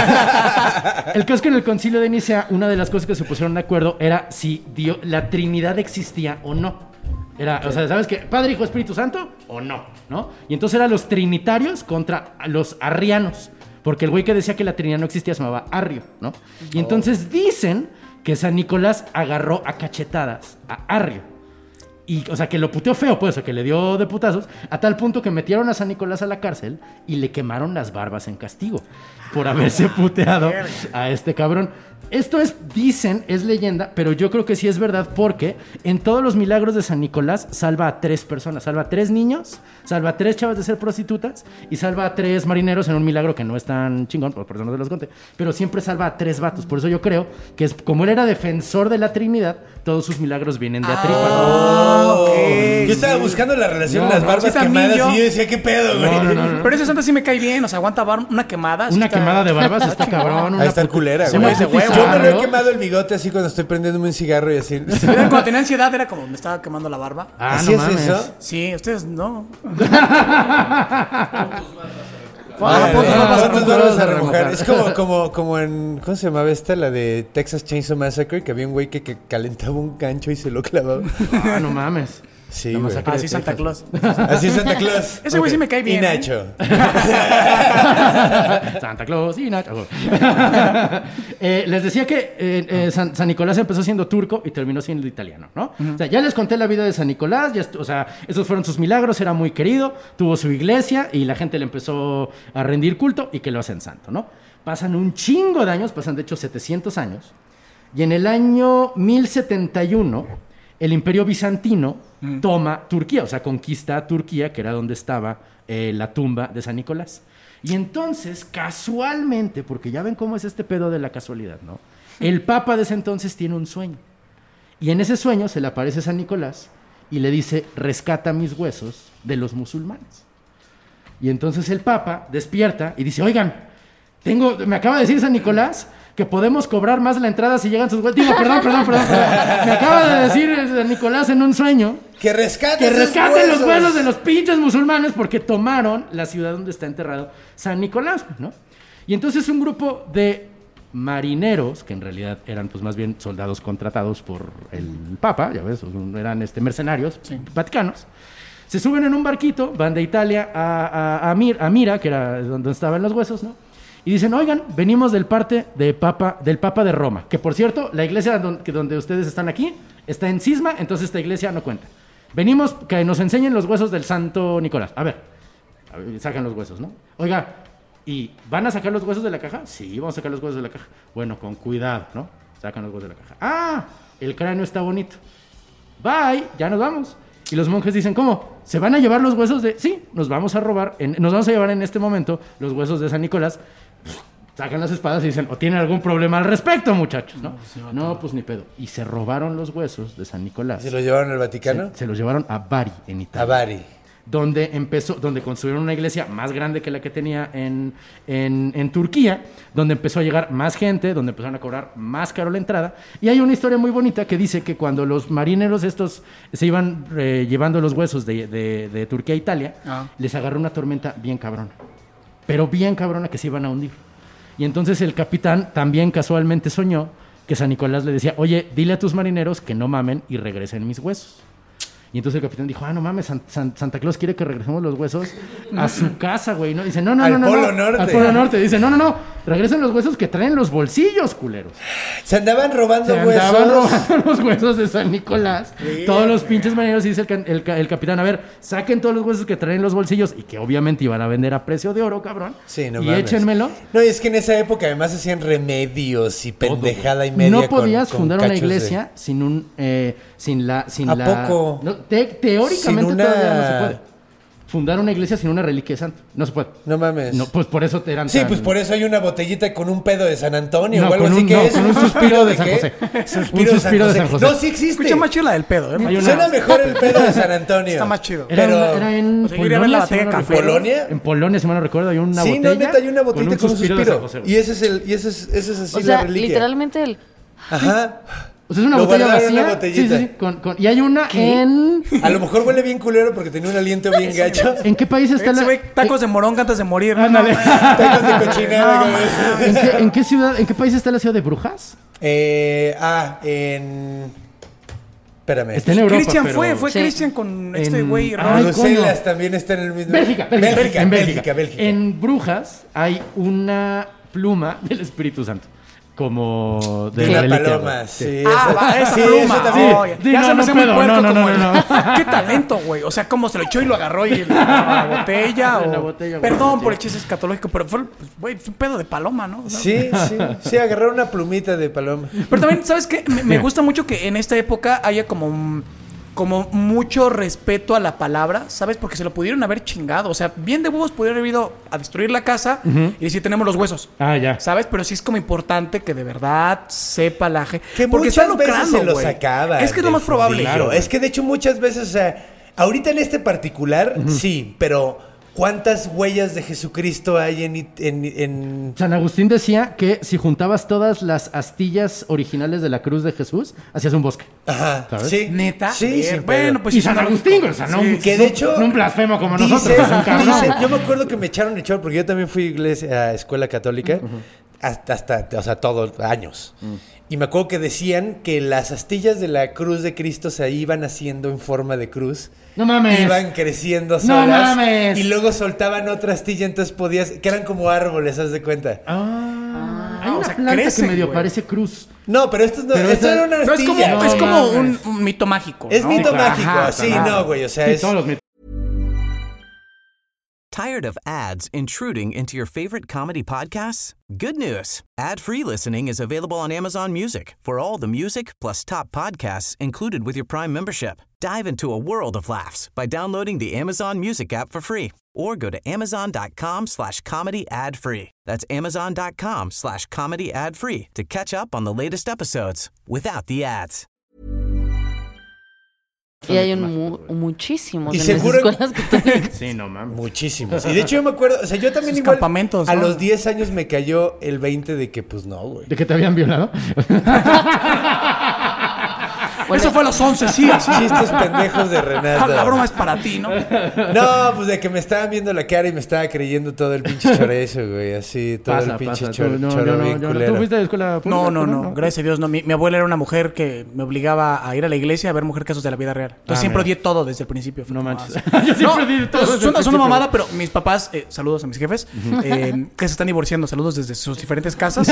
el caso es que en el concilio de Nicea, una de las cosas que se pusieron de acuerdo era si Dios, la Trinidad existía o no. Era, okay. O sea, ¿sabes qué? Padre, Hijo, Espíritu Santo o no, ¿no? Y entonces eran los trinitarios contra los arrianos. Porque el güey que decía que la Trinidad no existía se llamaba Arrio, ¿no? Y entonces dicen que San Nicolás agarró a cachetadas a Arrio. Y, o sea, que lo puteó feo, pues, o que le dio de putazos, a tal punto que metieron a San Nicolás a la cárcel y le quemaron las barbas en castigo por haberse puteado a este cabrón. Esto es, dicen, es leyenda, pero yo creo que sí es verdad porque en todos los milagros de San Nicolás salva a tres personas, salva a tres niños, salva a tres chavas de ser prostitutas y salva a tres marineros en un milagro que no es tan chingón, por eso no se los conté, pero siempre salva a tres vatos. Por eso yo creo que es como él era defensor de la Trinidad, todos sus milagros vienen de atripas. Oh, okay. Yo estaba buscando la relación de no, las barbas no, sí, quemadas yo... y yo decía, ¿qué pedo, güey? No, no, no, no. Pero ese santo sí me cae bien, o sea, aguanta bar- una quemada. Una está... quemada de barbas está cabrón. Una Ahí está culera, se güey. de huevo. Yo me lo he quemado el bigote así cuando estoy prendiéndome un cigarro y así. Cuando tenía ansiedad era como me estaba quemando la barba. Ah, ¿así no es mames. eso? Sí, ustedes no. Ah, ¿cuántos barbas a remojar? Es como, como, como en... ¿Cómo se llamaba esta? La de Texas Chainsaw Massacre, que había un güey que, que calentaba un gancho y se lo clavaba. Ah, no mames. Sí, güey. Así Santa Claus. Así Santa Claus. Ese güey okay. sí me cae bien. Y Nacho. ¿eh? Santa Claus y Nacho. eh, les decía que eh, eh, San, San Nicolás empezó siendo turco y terminó siendo italiano, ¿no? Uh-huh. O sea, ya les conté la vida de San Nicolás. Ya, o sea, esos fueron sus milagros. Era muy querido. Tuvo su iglesia y la gente le empezó a rendir culto y que lo hacen santo, ¿no? Pasan un chingo de años. Pasan, de hecho, setecientos años. Y en el año mil setenta y uno, el Imperio Bizantino mm. toma Turquía, o sea, conquista Turquía, que era donde estaba eh, la tumba de San Nicolás. Y entonces, casualmente, porque ya ven cómo es este pedo de la casualidad, ¿no? El papa de ese entonces tiene un sueño. Y en ese sueño se le aparece San Nicolás y le dice, rescata mis huesos de los musulmanes. Y entonces el papa despierta y dice, oigan, tengo, me acaba de decir San Nicolás que podemos cobrar más la entrada si llegan sus huesos. Digo, perdón, perdón, perdón, perdón. Me acaba de decir San Nicolás en un sueño que rescate que rescaten los huesos de los pinches musulmanes porque tomaron la ciudad donde está enterrado San Nicolás, ¿no? Y entonces un grupo de marineros, que en realidad eran pues más bien soldados contratados por el Papa, ya ves, eran este, mercenarios sí. vaticanos, se suben en un barquito, van de Italia a, a, a, Mir, a Mira, que era donde estaban los huesos, ¿no? Y dicen, oigan, venimos del parte de Papa, del Papa de Roma, que por cierto, la iglesia donde, donde ustedes están aquí está en cisma, entonces esta iglesia no cuenta. Venimos que nos enseñen los huesos del Santo Nicolás. A ver, a ver, sacan los huesos, ¿no? Oiga, ¿y van a sacar los huesos de la caja? Sí, vamos a sacar los huesos de la caja. Bueno, con cuidado, ¿no? Sacan los huesos de la caja. ¡Ah! El cráneo está bonito. Bye, ya nos vamos. Y los monjes dicen, ¿cómo? ¿Se van a llevar los huesos de...? Sí, nos vamos a robar, en... nos vamos a llevar en este momento los huesos de San Nicolás. Sacan las espadas y dicen, ¿o tienen algún problema al respecto, muchachos? No, no, pues ni pedo. Y se robaron los huesos de San Nicolás. ¿Se los llevaron al Vaticano? Se, se los llevaron a Bari, en Italia. A Bari. Donde empezó, donde construyeron una iglesia más grande que la que tenía en, en, en Turquía, donde empezó a llegar más gente, donde empezaron a cobrar más caro la entrada. Y hay una historia muy bonita que dice que cuando los marineros estos se iban eh, llevando los huesos de, de, de Turquía a Italia, ah. les agarró una tormenta bien cabrona. Pero bien cabrona que se iban a hundir. Y entonces el capitán también casualmente soñó que San Nicolás le decía, oye, dile a tus marineros que no mamen y regresen mis huesos. Y entonces el capitán dijo, ah, no mames, San, San, Santa Claus quiere que regresemos los huesos a su casa, güey, ¿no? Dice, no, no, al no, no. Polo no, Norte. Al Polo Norte. Dice, no, no, no, regresen los huesos que traen los bolsillos, culeros. Se andaban robando Se huesos. andaban robando los huesos de San Nicolás. Sí, todos los pinches marineros, y dice el, el, el capitán, a ver, saquen todos los huesos que traen los bolsillos y que obviamente iban a vender a precio de oro, cabrón. Sí, no y mames. Échenmelo. No, y es que en esa época además hacían remedios y pendejada Todo. y media. No podías con, fundar con una iglesia de... sin un... Eh, sin la... Sin ¿A la, poco? No, te, teóricamente una... todavía no se puede. Fundar una iglesia sin una reliquia de santo. No se puede. No mames. No, pues por eso te eran Sí, tan... pues por eso hay una botellita con un pedo de San Antonio no, o algo con así un, que no, es. con un suspiro de San José. Suspiro, un suspiro de San José. No, sí existe. Escucha más chido la del pedo, ¿eh? Una... Suena mejor el pedo de San Antonio. Está más chido. Era, Pero... una, era en o sea, Polonia, la batalla si café. No ¿Polonia? En Polonia, si mal no recuerdo, hay una sí, botella. Sí, no, neta, hay una botellita con un suspiro. Con un suspiro de San José. Y ese es el, y ese es, ese es así o sea, la reliquia. literalmente el... Ajá. O sea, es una Lo botella guardaron vacía. en una botellita. Sí, sí, sí. Con, con... Y hay una ¿Qué? en... A lo mejor huele bien culero porque tenía un aliento bien gacho. ¿En qué país está Ese la...? güey, tacos de morón antes de morir. ¿no? Ándale. Tacos de cochinada. No, ¿En, qué, ¿En qué ciudad, en qué país está la ciudad de Brujas? Eh, ah, en... Espérame. Está en Europa, Cristian pero... fue, fue Sí. Cristian con este En- güey. Ay, Bruselas también está en el mismo... Bélgica, Bélgica, Bélgica, en Bélgica, Bélgica. En Brujas hay una pluma del Espíritu Santo. Como de De la reliquia, paloma, güey. sí. Ah, va, esa sí, pluma. eso también. Oh, Sí, ya no, se me no hace muy puedo, puerco no, no, como no, el- no. Qué talento, güey. O sea, cómo se lo echó y lo agarró y la botella. En la o... botella, güey. Perdón Sí. por el chiste escatológico, pero fue, pues, güey, es un pedo de paloma, ¿no? O sea, Sí, sí. Sí, agarró una plumita de paloma. Pero también, ¿sabes qué? Me, me gusta mucho que en esta época haya como un- como mucho respeto a la palabra, ¿sabes? Porque se lo pudieron haber chingado. O sea, bien de huevos pudieron haber ido a destruir la casa y decir, tenemos los huesos. Ah, ya. ¿Sabes? Pero sí es como importante que de verdad sepa la gente. Que Porque muchas están veces lucrando, se los güey. acaba. Es que es lo más probable. Claro, es que de hecho muchas veces, o sea, ahorita en este particular, sí, pero ¿cuántas huellas de Jesucristo hay en... en, en... San Agustín decía que si juntabas todas las astillas originales de la cruz de Jesús, hacías un bosque. Ajá, ¿Sabes? sí. ¿Neta? Sí, Bien, sin bueno, pedo. pues y sí, San suena Agustín, lógico. o sea, no, Sí. un, Que de hecho... no un blasfemo como Dice- nosotros. Es un cabrón. dice- yo me acuerdo que me echaron el chorro porque yo también fui a iglesia, a escuela católica, hasta, hasta, o sea, todos años. Y me acuerdo que decían que las astillas de la cruz de Cristo se iban haciendo en forma de cruz. No mames. Iban creciendo No solas. mames. Y luego soltaban otra astilla, entonces podías... Que eran como árboles, haz de cuenta. Ah, hay o una sea, planta crecen, que medio güey. parece cruz. No, pero esto, no, Pero esto esta- era una Pero es como, astilla. es No como un, mames. un mito mágico. Es ¿no? mito claro. mágico, Ajá, sí, claro. no, güey, o sea, Sí, es... todos los mitos. Tired of ads intruding into your favorite comedy podcasts? Good news. Ad-free listening is available on Amazon Music for all the music plus top podcasts included with your Prime membership. Dive into a world of laughs by downloading the Amazon Music app for free or go to amazon.com slash comedy ad free. That's amazon.com slash comedy ad free to catch up on the latest episodes without the ads. Y hay un mu- muchísimos Y en seguro- las escuelas católicas. Sí, no mames. Muchísimos. Y de hecho yo me acuerdo, o sea, yo también Esos igual campamentos, a ¿no? los diez años me cayó el veinte de que pues no, güey. ¿De que te habían violado? Eso fue a los once, sí. así. Chistes pendejos de Renato. La broma es para ti, ¿no? No, pues de que me estaban viendo la cara y me estaba creyendo todo el pinche chorezo, güey. Así, todo Pasa, el pinche pasa. chor- Tú, no, choro yo no, bien yo no. culero. ¿Tú fuiste de escuela pública? No, no, ¿Tú no. Gracias a Dios, no. Mi, mi abuela era una mujer que me obligaba a ir a la iglesia a ver mujer casos de la vida real. Entonces Ah, siempre mira. odié todo desde el principio. Fue No como, manches. ah, Yo siempre no, di todo es desde el una, es principio. una mamada, pero mis papás, eh, saludos a mis jefes, eh, que se están divorciando, saludos desde sus diferentes casas.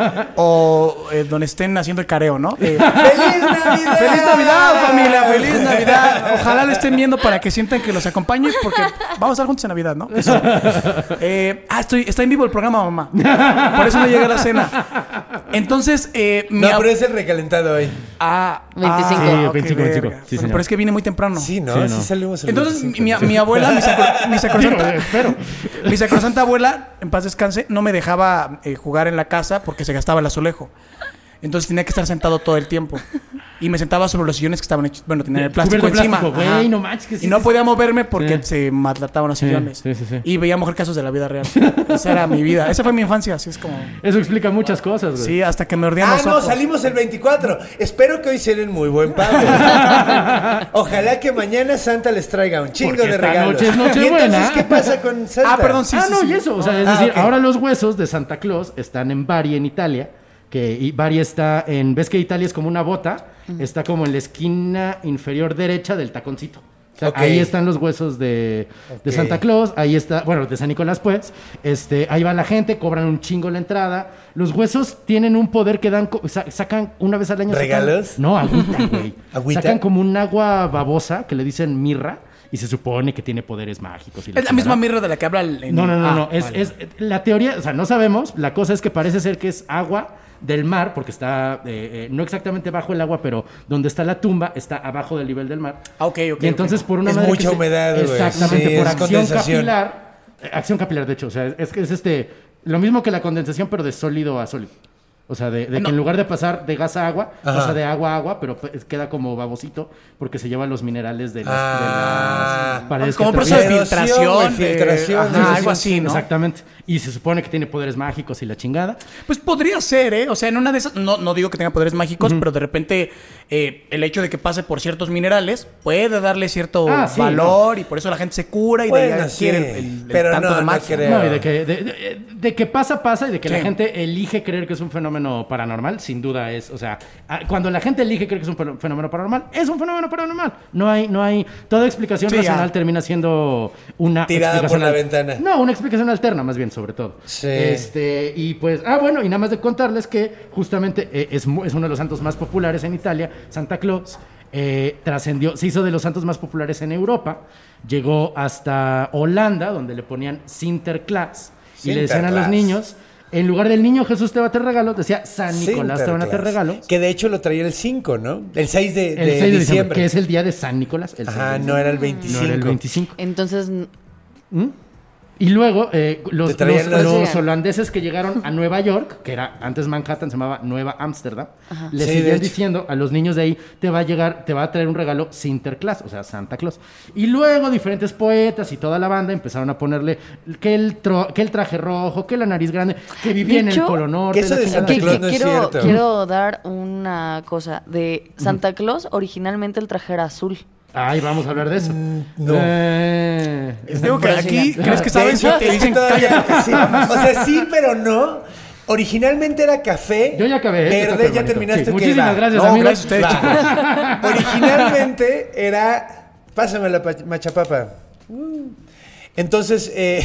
O eh, donde estén haciendo el careo, ¿no? Eh, ¡Feliz Navidad! ¡Feliz Navidad, familia! ¡Feliz Navidad! Ojalá lo estén viendo para que sientan que los acompañe, porque vamos a estar juntos en Navidad, ¿no? Eso. Eh, ah, estoy, está en vivo el programa, mamá. Por eso no llegué a la cena. Entonces, eh, mi No, ab- pero es el recalentado hoy. Ah, veinticinco. ah, Sí, ok, veinticinco, verga. veinticinco. Sí, Pero- señor. pero es que vine muy temprano. Sí, ¿no? Sí, Sí, no. salimos el Entonces, mi, veinticinco. mi- mi abuela, mi, sacro- mi sacrosanta, Digo, espero. mi sacrosanta abuela, en paz descanse, no me dejaba eh, jugar en la casa porque se gastaba el azulejo. Entonces tenía que estar sentado todo el tiempo. Y me sentaba sobre los sillones que estaban hechos. Bueno, tenían el plástico Cubierto de encima. plástico, güey, Ajá. no manches, que sí, y no sí, podía moverme porque Sí. se maltrataban los Sí, sillones. sí, sí, sí. Y veía mujer casos de la vida real. Esa era mi vida. Esa fue mi infancia. Así es como. Eso explica muchas cosas, güey. Sí, hasta que me ordían Ah, los no, ojos. salimos el veinticuatro. Espero que hoy se den muy buen pago. Ojalá que mañana Santa les traiga un chingo Porque de esta regalos. noche es ¿Y Nochebuena. entonces qué pasa con Santa? Ah, perdón, sí, ah, sí, no, sí. y eso. O sea, es Ah, decir, ok. ahora los huesos de Santa Claus están en Bari, en Italia. Que y Bari está en. ¿Ves que Italia es como una bota? Está como en la esquina inferior derecha del taconcito. O sea, Ok. ahí están los huesos de, de Ok. Santa Claus. Ahí está, bueno, de San Nicolás, pues. Este, ahí va la gente, cobran un chingo la entrada. Los huesos tienen un poder que dan. co- sa- sacan una vez al año. sacan- ¿Regalos? no, agüita, güey. ¿Agüita? Sacan como un agua babosa que le dicen mirra. Y se supone que tiene poderes mágicos. Y Es la chingada. misma mirra de la que habla el. No, no, no, Ah, no. Es, vale. es la teoría, o sea, no sabemos. La cosa es que parece ser que es agua del mar, porque está eh, eh, no exactamente bajo el agua, pero donde está la tumba está abajo del nivel del mar. Ah, ok, ok. Y entonces ok. por una Es madre mucha que se- humedad, güey. Exactamente, Sí, por es acción condensación. capilar. eh, Acción capilar, de hecho, o sea, es que es este lo mismo que la condensación, pero de sólido a sólido. O sea, de, de No. que en lugar de pasar de gas a agua, Ajá. pasa de agua a agua, pero pues, queda como babosito porque se llevan los minerales de las, Ah. de las paredes. Como que un proceso de atraviesan. filtración. güey, de- filtración, ajá, sí, sí, algo sí, así, ¿no? Exactamente. Y se supone que tiene poderes mágicos y la chingada. Pues podría ser, ¿eh? O sea, en una de esas, no, no digo que tenga poderes mágicos, pero de repente eh, el hecho de que pase por ciertos minerales puede darle cierto Ah, sí, valor y por eso la gente se cura y de ahí Bueno, adquiere sí, el, el- el pero tanto no, de no magia. creo. No, y de que, de, de- de que pasa, pasa, y de que Sí. la gente elige creer que es un fenómeno paranormal, sin duda es, o sea, ah, cuando la gente elige creer que es un fenó- fenómeno paranormal, es un fenómeno paranormal. No hay, no hay, toda explicación Sí, racional ya. termina siendo una Tirada explicación por la al- ventana. No, una explicación alterna, más bien, sobre todo. Sí. Este, y pues, ah, bueno, y nada más de contarles que justamente eh, es, mu- es uno de los santos más populares en Italia, Santa Claus. eh, trascendió, se hizo de los santos más populares en Europa, llegó hasta Holanda, donde le ponían Sinterklaas, y le decían a los Sinterklaas. niños, en lugar del niño Jesús te va a traer regalos, decía San Nicolás te van a traer Sinterklaas. regalos. Que de hecho lo traía el cinco, ¿no? El seis de, El de seis de diciembre, diciembre. que es el día de San Nicolás. El seis de Ajá, diciembre. no era el veinticinco. No era el veinticinco. Entonces, Y luego eh, los, Te traían los- las- los holandeses que llegaron a Nueva York, que era antes Manhattan, se llamaba Nueva Ámsterdam, le Sí, de seguían hecho. diciendo a los niños de ahí, te va a llegar, te va a traer un regalo Sinterklaas, o sea, Santa Claus. Y luego diferentes poetas y toda la banda empezaron a ponerle que el, tro- que el traje rojo, que la nariz grande, que vivía en el hecho, Polo Norte. que eso la de chingada. Santa que- Claus que no es quiero, cierto. quiero dar una cosa. De Santa Claus, originalmente el traje era azul. Ay, vamos a hablar de eso. no. Eh, Digo que aquí, ¿crees que De saben? hecho, Si te es que dicen, todavía- cállate. sí. O sea, sí, pero no. Originalmente era café. Yo ya acabé, ¿eh? Te Verde, toca, ya hermanito. terminaste. Sí, ok, muchísimas va. gracias, No, amigos. gracias a ustedes, Va. chicos. Originalmente era. Pásame la pa- machapapa. Uh. Entonces, eh,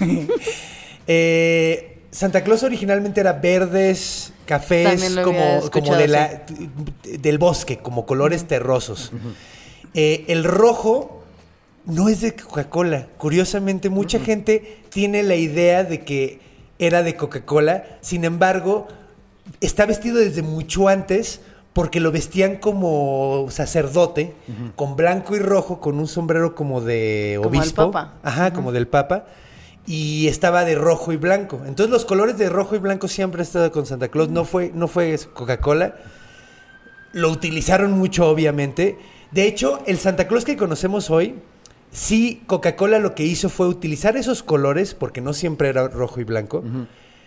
eh, Santa Claus originalmente era verdes, cafés, También lo había como, escuchado, como de la, del bosque, como colores terrosos. Eh, el rojo no es de Coca-Cola. Curiosamente, mucha gente tiene la idea de que era de Coca-Cola. Sin embargo, está vestido desde mucho antes porque lo vestían como sacerdote, uh-huh. con blanco y rojo, con un sombrero como de obispo. Como el Papa. Ajá, uh-huh. como del Papa. Y estaba de rojo y blanco. Entonces los colores de rojo y blanco siempre han estado con Santa Claus. No fue, no fue Coca-Cola. Lo utilizaron mucho, obviamente. De hecho, el Santa Claus que conocemos hoy, sí, Coca-Cola lo que hizo fue utilizar esos colores, porque no siempre era rojo y blanco, uh-huh.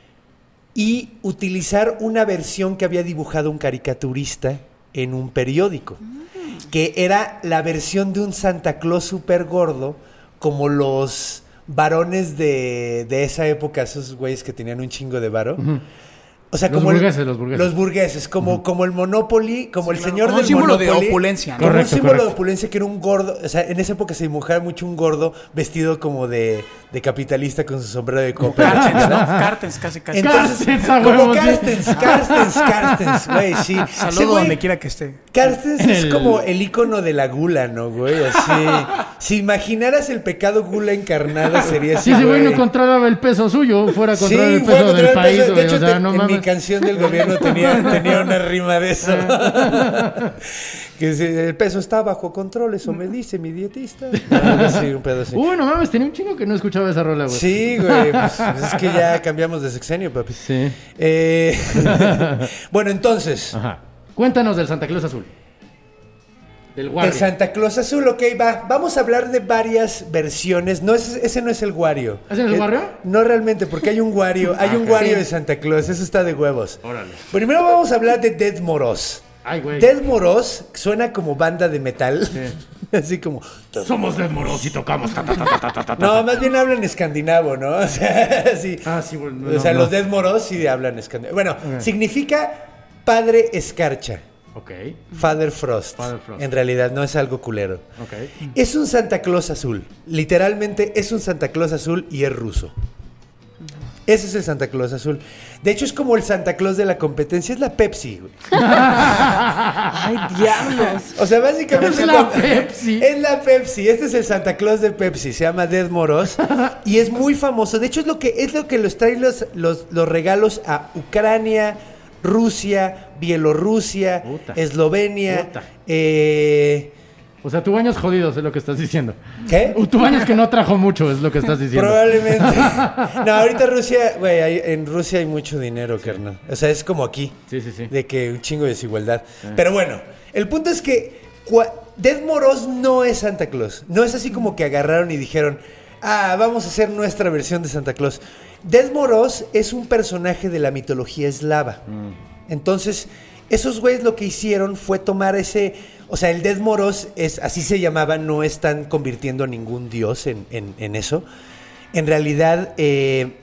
y utilizar una versión que había dibujado un caricaturista en un periódico, uh-huh. que era la versión de un Santa Claus súper gordo, como los varones de, de esa época, esos güeyes que tenían un chingo de varo. Uh-huh. O sea, los como burgueses, el, los burgueses. Los burgueses, como, uh-huh. como el Monopoly, como sí, el señor como del un símbolo Monopoly. de opulencia, ¿no? Como Correcto, un símbolo correcto. de opulencia que era un gordo. O sea, en esa época se dibujaba mucho un gordo vestido como de, de capitalista con su sombrero de copa. Carstens, ¿no? Carstens, casi, casi. Entonces, Carstens, a como huevo, sí. Carstens, Carstens, Carstens, güey, sí. Ese Saludo güey- donde quiera que esté. Carstens En es el- como el icono de la gula, ¿no, güey? Así. Si imaginaras el pecado gula encarnado, sería así. Si ese güey no controlaba el peso suyo, fuera a Sí, controlar el fue a peso controlar del el país, peso. De güey. hecho, O sea, te- no en mi mames. canción del gobierno tenía, tenía una rima de eso. Que si el peso está bajo control, eso me dice mi dietista. Algo así, un pedo así. Uy, no mames, tenía un chingo que no escuchaba esa rola, güey. Sí, güey, pues, pues es que ya cambiamos de sexenio, papi. Sí. Eh, bueno, entonces, Ajá. Cuéntanos del Santa Claus Azul. Del el Wario. Santa Claus Azul, ok, va. Vamos a hablar de varias versiones. No, ese, ese no es el Wario. ¿Ese no es el Eh, Wario? No realmente, porque hay un Wario, hay un Ah, Wario sí. de Santa Claus, eso está de huevos. Órale. Primero vamos a hablar de Dead Moros. Ay, güey. Dead Moros suena como banda de metal. Así como. Somos Dead Moros y tocamos. Ta, ta, ta, ta, ta, ta, ta. No, más bien hablan escandinavo, ¿no? O sea, sí. Ah, sí, bueno. o no, sea, no. los Dead Moros sí hablan escandinavo. Bueno, significa padre escarcha. Ok, Father Frost. Father Frost. En realidad no es algo culero. ok. Es un Santa Claus azul. Literalmente es un Santa Claus azul y es ruso. Ese es el Santa Claus azul. De hecho, es como el Santa Claus de la competencia. Es la Pepsi, güey. Ay, diablos. O sea, básicamente... Es la cuando- Pepsi. Es la Pepsi. Este es el Santa Claus de Pepsi. Se llama Dead Moros. Y es muy famoso. De hecho, es lo que, es lo que los trae los, los, los regalos a Ucrania, Rusia, Bielorrusia, Puta. Eslovenia. Puta. Eh, O sea, tu baño es jodido, es lo que estás diciendo. ¿Qué? Tu baño es que no trajo mucho, es lo que estás diciendo. Probablemente. No, ahorita Rusia, güey, hay- en Rusia hay mucho dinero, carnal. O sea, es como aquí. Sí, sí, sí. De que un chingo de desigualdad. Pero bueno, el punto es que cua- Dead Moros no es Santa Claus. No es así como que agarraron y dijeron, ah, vamos a hacer nuestra versión de Santa Claus. Dead Moros es un personaje de la mitología eslava. Entonces, esos güeyes lo que hicieron fue tomar ese... O sea, el Dead Moros, es, así se llamaba, no están convirtiendo a ningún dios en, en, en eso. En realidad, eh,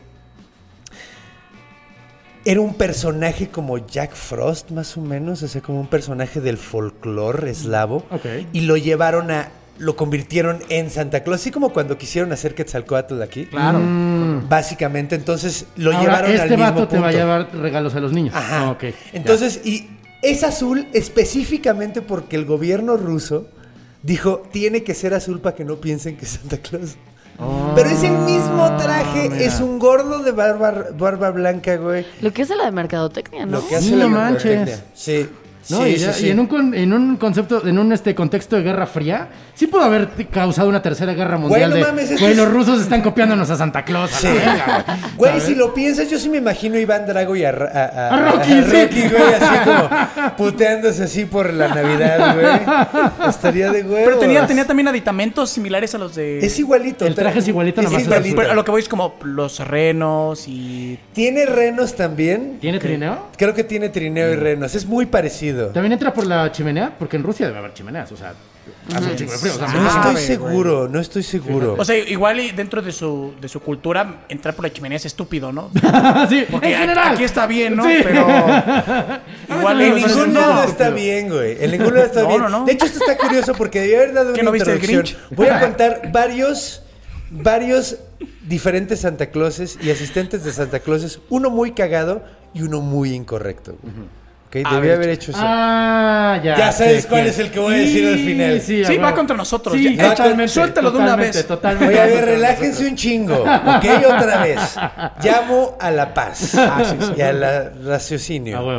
era un personaje como Jack Frost, más o menos. O sea, como un personaje del folclore eslavo. Ok. Y lo llevaron a... Lo convirtieron en Santa Claus, así como cuando quisieron hacer Quetzalcóatl aquí. Claro. Básicamente, entonces lo Ahora, llevaron este al mismo vato te va a punto. llevar regalos a los niños. Ajá. Ah, ok. Entonces, y es azul específicamente porque el gobierno ruso dijo, tiene que ser azul para que no piensen que es Santa Claus. Oh, Pero es el mismo traje, mira. es un gordo de barba, barba blanca, güey. Lo que hace la de mercadotecnia, ¿no? Lo que hace No la manches. mercadotecnia. Sí. No, sí, y, ya- sí, sí. y en un con- en un concepto, en un este contexto de Guerra Fría, sí pudo haber t- causado una tercera guerra mundial. no de, mames, es güey, que los es- rusos están copiándonos a Santa Claus. A Sí. la verga, Güey, ¿sabes? si lo piensas, yo sí me imagino a Iván Drago y a, Ra- a, a- A Rocky, a sí. Rocky, güey, así como puteándose así por la Navidad, güey. Estaría de huevos. Pero tenía, tenía también aditamentos similares a los de... Es igualito. El traje es igualito, nomás es igualito. Pero a lo que voy es como los renos y... ¿Tiene renos también? ¿Tiene trineo? Creo que tiene trineo y renos. Es muy parecido. ¿También entra por la chimenea? Porque en Rusia debe haber chimeneas, o sea, hace un chingo de frío. O sea, No me- estoy sabe, seguro, no estoy seguro. O sea, igual y dentro de su, de su cultura, entrar por la chimenea es estúpido, ¿no? sí, Porque en a- general. aquí está bien, ¿no? Sí. Pero igual En y- ningún lado no. está bien, güey. En ningún lado está No, bien. no, no. De hecho, esto está curioso porque debía haber dado ¿Qué, una no viste el introducción. Grinch? Voy a contar varios, varios diferentes Santa Clauses y asistentes de Santa Clauses. Uno muy cagado y uno muy incorrecto. ¿Ok? A Debía ver, haber hecho eso. Ah, ya. Ya sabes sé cuál quién. es el que voy a decir al final. Sí, a Sí, va huevo. contra nosotros. Sí, Ya, totalmente. suéltalo de una totalmente, vez. Totalmente. Oye, a ver, Contra relájense nosotros. un chingo, ¿ok? Otra vez. Llamo a la paz Ah, sí, sí. y al raciocinio. A huevo.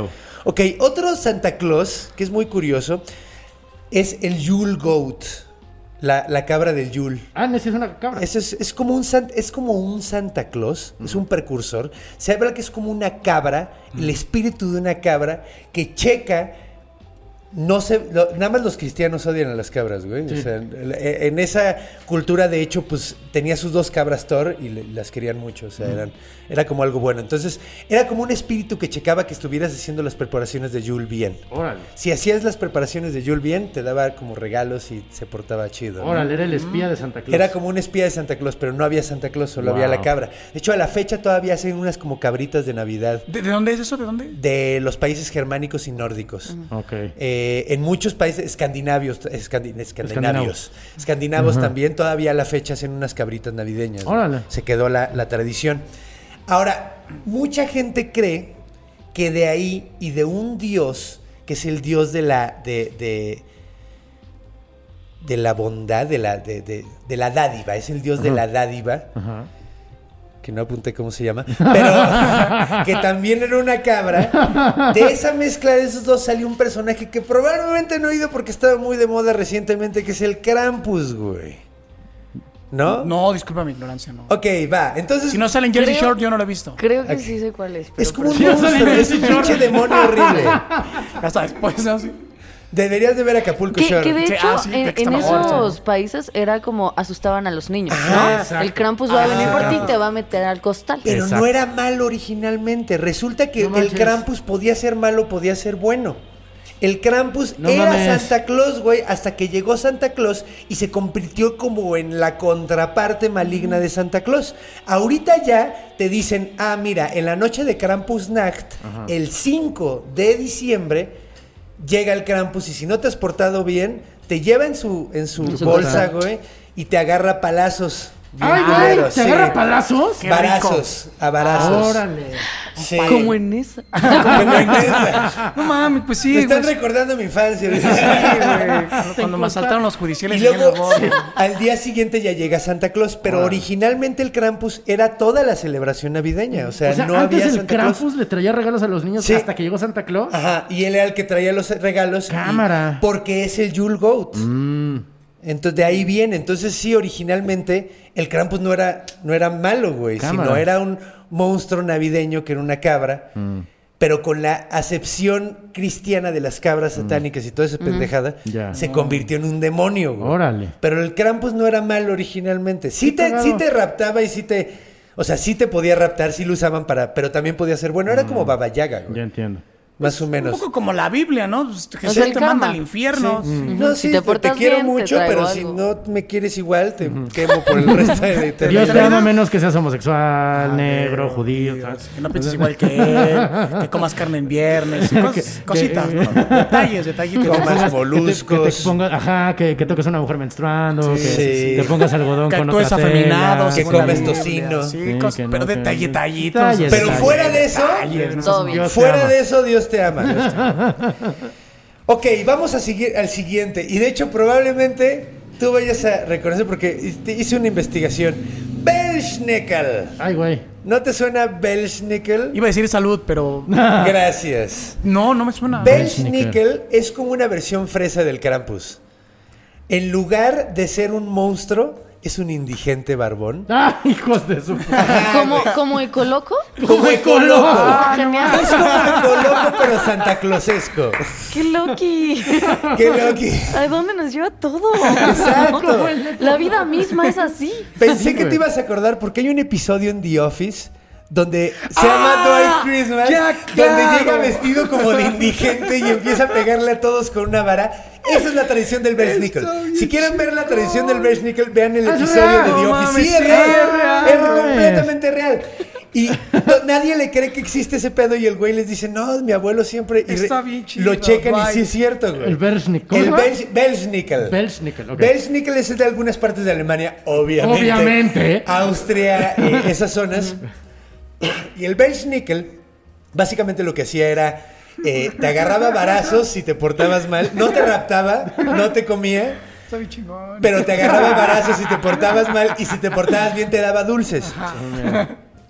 Ok, otro Santa Claus, que es muy curioso, es el Yule Goat. La, la cabra del Yule. Ah, no, sí es una cabra. Eso es, es, como un san, es como un Santa Claus, uh-huh. es un precursor. Se habla que es como una cabra, uh-huh. el espíritu de una cabra que checa. No sé, lo, nada más los cristianos odian a las cabras, güey. Sí. O sea, en esa cultura, de hecho, pues tenía sus dos cabras Thor y le, las querían mucho. O sea, uh-huh. eran, era como algo bueno. Entonces, era como un espíritu que checaba que estuvieras haciendo las preparaciones de Yule bien. Órale. Si hacías las preparaciones de Yule bien, te daba como regalos y se portaba chido. Órale, ¿no? Era el espía de Santa Claus. Era como un espía de Santa Claus, pero no había Santa Claus, solo wow. había la cabra. De hecho, a la fecha todavía hacen unas como cabritas de Navidad. ¿De, de dónde es eso? ¿De dónde? De los países germánicos y nórdicos. Uh-huh. Ok. Eh, en muchos países escandinavios, escandi- escandinavios, escandinavos uh-huh. también todavía a la fecha hacen unas cabritas navideñas. Órale. ¿no? Se quedó la, la tradición. Ahora, mucha gente cree que de ahí y de un dios que es el dios de la de, de, de la bondad, de la de, de, de la dádiva, es el dios uh-huh. de la dádiva. Uh-huh. Que no apunté cómo se llama, pero que también era una cabra. De esa mezcla de esos dos salió un personaje que probablemente no he oído porque estaba muy de moda recientemente, que es el Krampus, güey. ¿No? No, disculpa mi ignorancia, no. Ok, va, entonces... Si no sale en Jersey Shore, yo no lo he visto. Creo que okay. sí sé cuál es. Es como un si monstruo, no es un pinche demonio horrible. Hasta después, ¿no? Sí. Deberías de ver Acapulco que, Shore. que de Sí, hecho, ah, sí, en, de que en está esos mejor, países era como asustaban a los niños, Ajá, ¿no? El Krampus va a venir por ti y exacto. te va a meter al costal. Pero Exacto. no era malo originalmente. Resulta que No el manches. Krampus podía ser malo, podía ser bueno. El Krampus No era mames. Santa Claus, güey, hasta que llegó Santa Claus y se convirtió como en la contraparte maligna de Santa Claus. Ahorita ya te dicen, ah, mira, en la noche de Krampusnacht, Ajá. el cinco de diciembre, llega el Krampus y si no te has portado bien, te lleva en su, en su, En su bolsa, bolsa. güey, y te agarra a palazos. ¡Ay, güey! culeros, ¿Te sí. agarra palazos? Qué Barazos, a barazos. ¡Órale! Sí. Como en esa. Como en esa. No mames, pues sí. Me están pues, recordando mi infancia. sí, güey. Cuando me asaltaron los judiciales. Y luego, en el al día siguiente ya llega Santa Claus, pero Ah. originalmente el Krampus era toda la celebración navideña. O sea, O sea, no antes había el Santa Krampus Claus. le traía regalos a los niños Sí. hasta que llegó Santa Claus. Ajá, y él era el que traía los regalos. y- Cámara. porque es el Yule Goat. Mm. Entonces, de ahí viene. Entonces, sí, originalmente el Krampus no era, no era malo, güey. Cámara. Sino era un monstruo navideño que era una cabra. Mm. Pero con la acepción cristiana de las cabras satánicas y toda esa pendejada, Ya. se convirtió en un demonio, güey. Órale. Pero el Krampus no era malo originalmente. Sí Qué te, cagado. sí te raptaba y sí te... O sea, sí te podía raptar, sí lo usaban para... Pero también podía ser bueno. Era como Baba Yaga, güey. Ya entiendo. Más o Un menos. poco como la Biblia, ¿no? Pues, Jesús sea, el te manda karma. al infierno. Sí. Sí. No, Ujú. sí, Si te te, portas quiero bien, te mucho, traigo pero si algo. no me quieres igual, te quemo por el resto de la Dios eternidad. te ama menos que seas homosexual, Ah, negro, Dios, judío. Dios, ¿sabes? que no pienses igual que él, que comas carne en viernes, cos- Que- cositas, que- ¿no? Detalles, detallitos. Que Que comas pongas- moluscos. Que te, que te pongas, ajá, que, que toques a una mujer menstruando, Sí, que sí. te pongas algodón Que con actúes otra afeminado, tela. que según la comes Biblia. tocino. Sí, Sí, cos- que no, pero que- detalle- detallitos. Detalles, Pero detalles. fuera de eso, Detalles, no Todo seas- bien. Dios te fuera ama. de eso, Dios te ama. Dios te ama. Ok, vamos a seguir al siguiente. Y de hecho, probablemente tú vayas a reconocer porque hice una investigación. Belschnickel. Ay, güey. ¿No te suena Belschnickel? Iba a decir salud, pero Gracias. no, no me suena. Belschnickel es como una versión fresa del Krampus. En lugar de ser un monstruo, es un indigente barbón. ¡Ah, hijos de su... ¿Como, como Ecoloco? Como Ecoloco. Ah, genial. Es como Ecoloco, pero Santa Clausesco. ¡Qué loqui! ¡Qué loqui! ¿A dónde nos lleva todo? Exacto. La vida misma es así. Pensé que te ibas a acordar porque hay un episodio en The Office donde se llama ¡Ah! Dwight Christmas, Ya, donde claro. llega vestido como de indigente y empieza a pegarle a todos con una vara. Esa es la tradición del Belschnickel. Si quieren ver la tradición del Belschnickel, vean el Es episodio real. de The No Office. mames, Sí, es sí, real. es real. Es completamente real. Y to- nadie le cree que existe ese pedo y el güey les dice, no, mi abuelo siempre... y re- Está bien chido, Lo checan Dwight. y sí es cierto, güey. El Belschnickel. El ¿Cómo? Belsch- Belschnickel. Belschnickel, ok. Belschnickel es de algunas partes de Alemania, obviamente. Obviamente. Austria, eh, esas zonas. Y el Belschnickel, básicamente lo que hacía era, eh, te agarraba varazos si te portabas mal, no te raptaba, no te comía, Está bien chingón. pero te agarraba varazos si te portabas mal y si te portabas bien te daba dulces.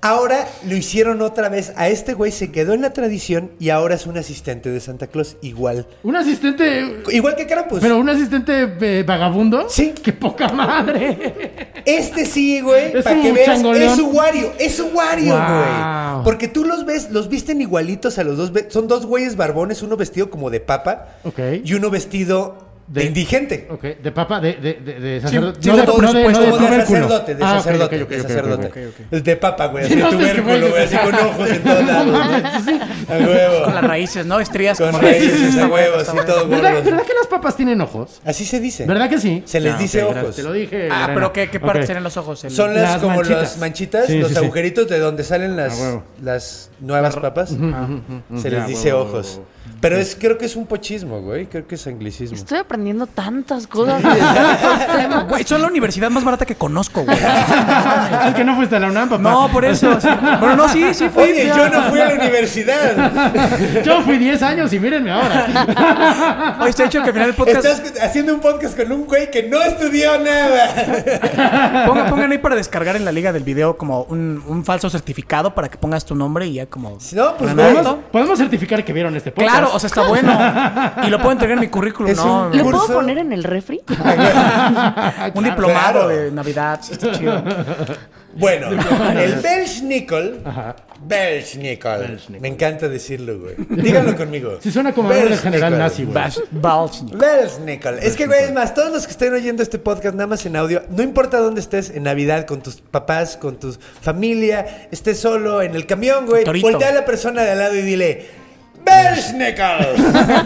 Ahora lo hicieron otra vez. A este güey se quedó en la tradición y ahora es un asistente de Santa Claus igual. Un asistente... Igual que Krampus. ¿Pero un asistente eh, vagabundo? Sí. ¡Qué poca madre! Este sí, güey, Es para un que veas, changoleón. es su Wario, es su Wario, Wow. güey. Porque tú los ves, los visten igualitos a los dos. ve- Son dos güeyes barbones, uno vestido como de papa Ok. y uno vestido de, De- indigente. Ok, de papa, de, de, de, de sacerdote. Sí, no, de, por no, de, no supuesto, de como de tubérculo. sacerdote, de Ah, ok, sacerdote, ok, ok, de ok, ok, sacerdote. ok, ok. El de papa, güey, así Sí, no, es que, tubérculo, güey, güey, así con ojos en todos lados, güey. A huevo. Con las raíces, ¿no? Estrías Con como raíces, raíces. a Está bueno, huevos, está y bueno. todos ¿Verdad, gordos. ¿Verdad que las papas tienen ojos? Así se dice. ¿Verdad que sí? Se les Ah, dice ok, ojos. gracias, te lo dije. Ah, Lorena. pero ¿qué, qué partes Ok. tienen los ojos? El- Son las, Las como manchitas. las manchitas, Sí, los sí, sí. agujeritos de donde salen las, Ah, huevo. las nuevas papas. Se les Ya, dice huevo, ojos. huevo, huevo. Pero es, creo que es un pochismo, güey. Creo que es anglicismo. Estoy aprendiendo tantas cosas de tantos temas. Güey, son la universidad más barata que conozco, güey. Es que no fuiste a la UNAM, papá. No, por eso. sí. Bueno, no, sí, sí fui. Oye, yo no fui a la universidad. Yo fui diez años y mírenme ahora. Oye, está hecho que al final del podcast... Estás haciendo un podcast con un güey que no estudió nada. Pongan, pongan ahí para descargar en la liga del video como un, un falso certificado para que pongas tu nombre y ya como... No, pues Una güey. nota. Podemos certificar que vieron este podcast. Claro, o sea, está bueno. Y lo puedo entregar en mi currículum. Es No, un- no. ¿Le curso. puedo poner en el refri? Un diplomado Claro. de Navidad. Sí, está chido. Bueno, el Belschnickel. Belschnickel. Me encanta decirlo, güey. Díganlo conmigo. Si suena como nombre de general nazi, güey. Bash- Balchnik. Belschnickel. Es que, güey, es más, todos los que estén oyendo este podcast nada más en audio, no importa dónde estés, en Navidad, con tus papás, con tu familia, estés solo, en el camión, güey, Torito. voltea a la persona de al lado y dile, Belschnickel.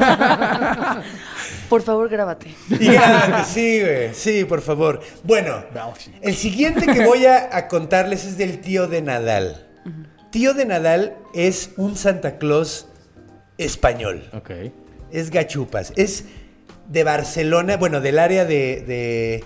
Por favor, grábate. Y grábate, sí, güey. Sí, por favor. Bueno, el siguiente que voy a, a contarles es del tío de Nadal. Tío de Nadal es un Santa Claus español. Ok. Es gachupas. Es de Barcelona, bueno, del área de... de,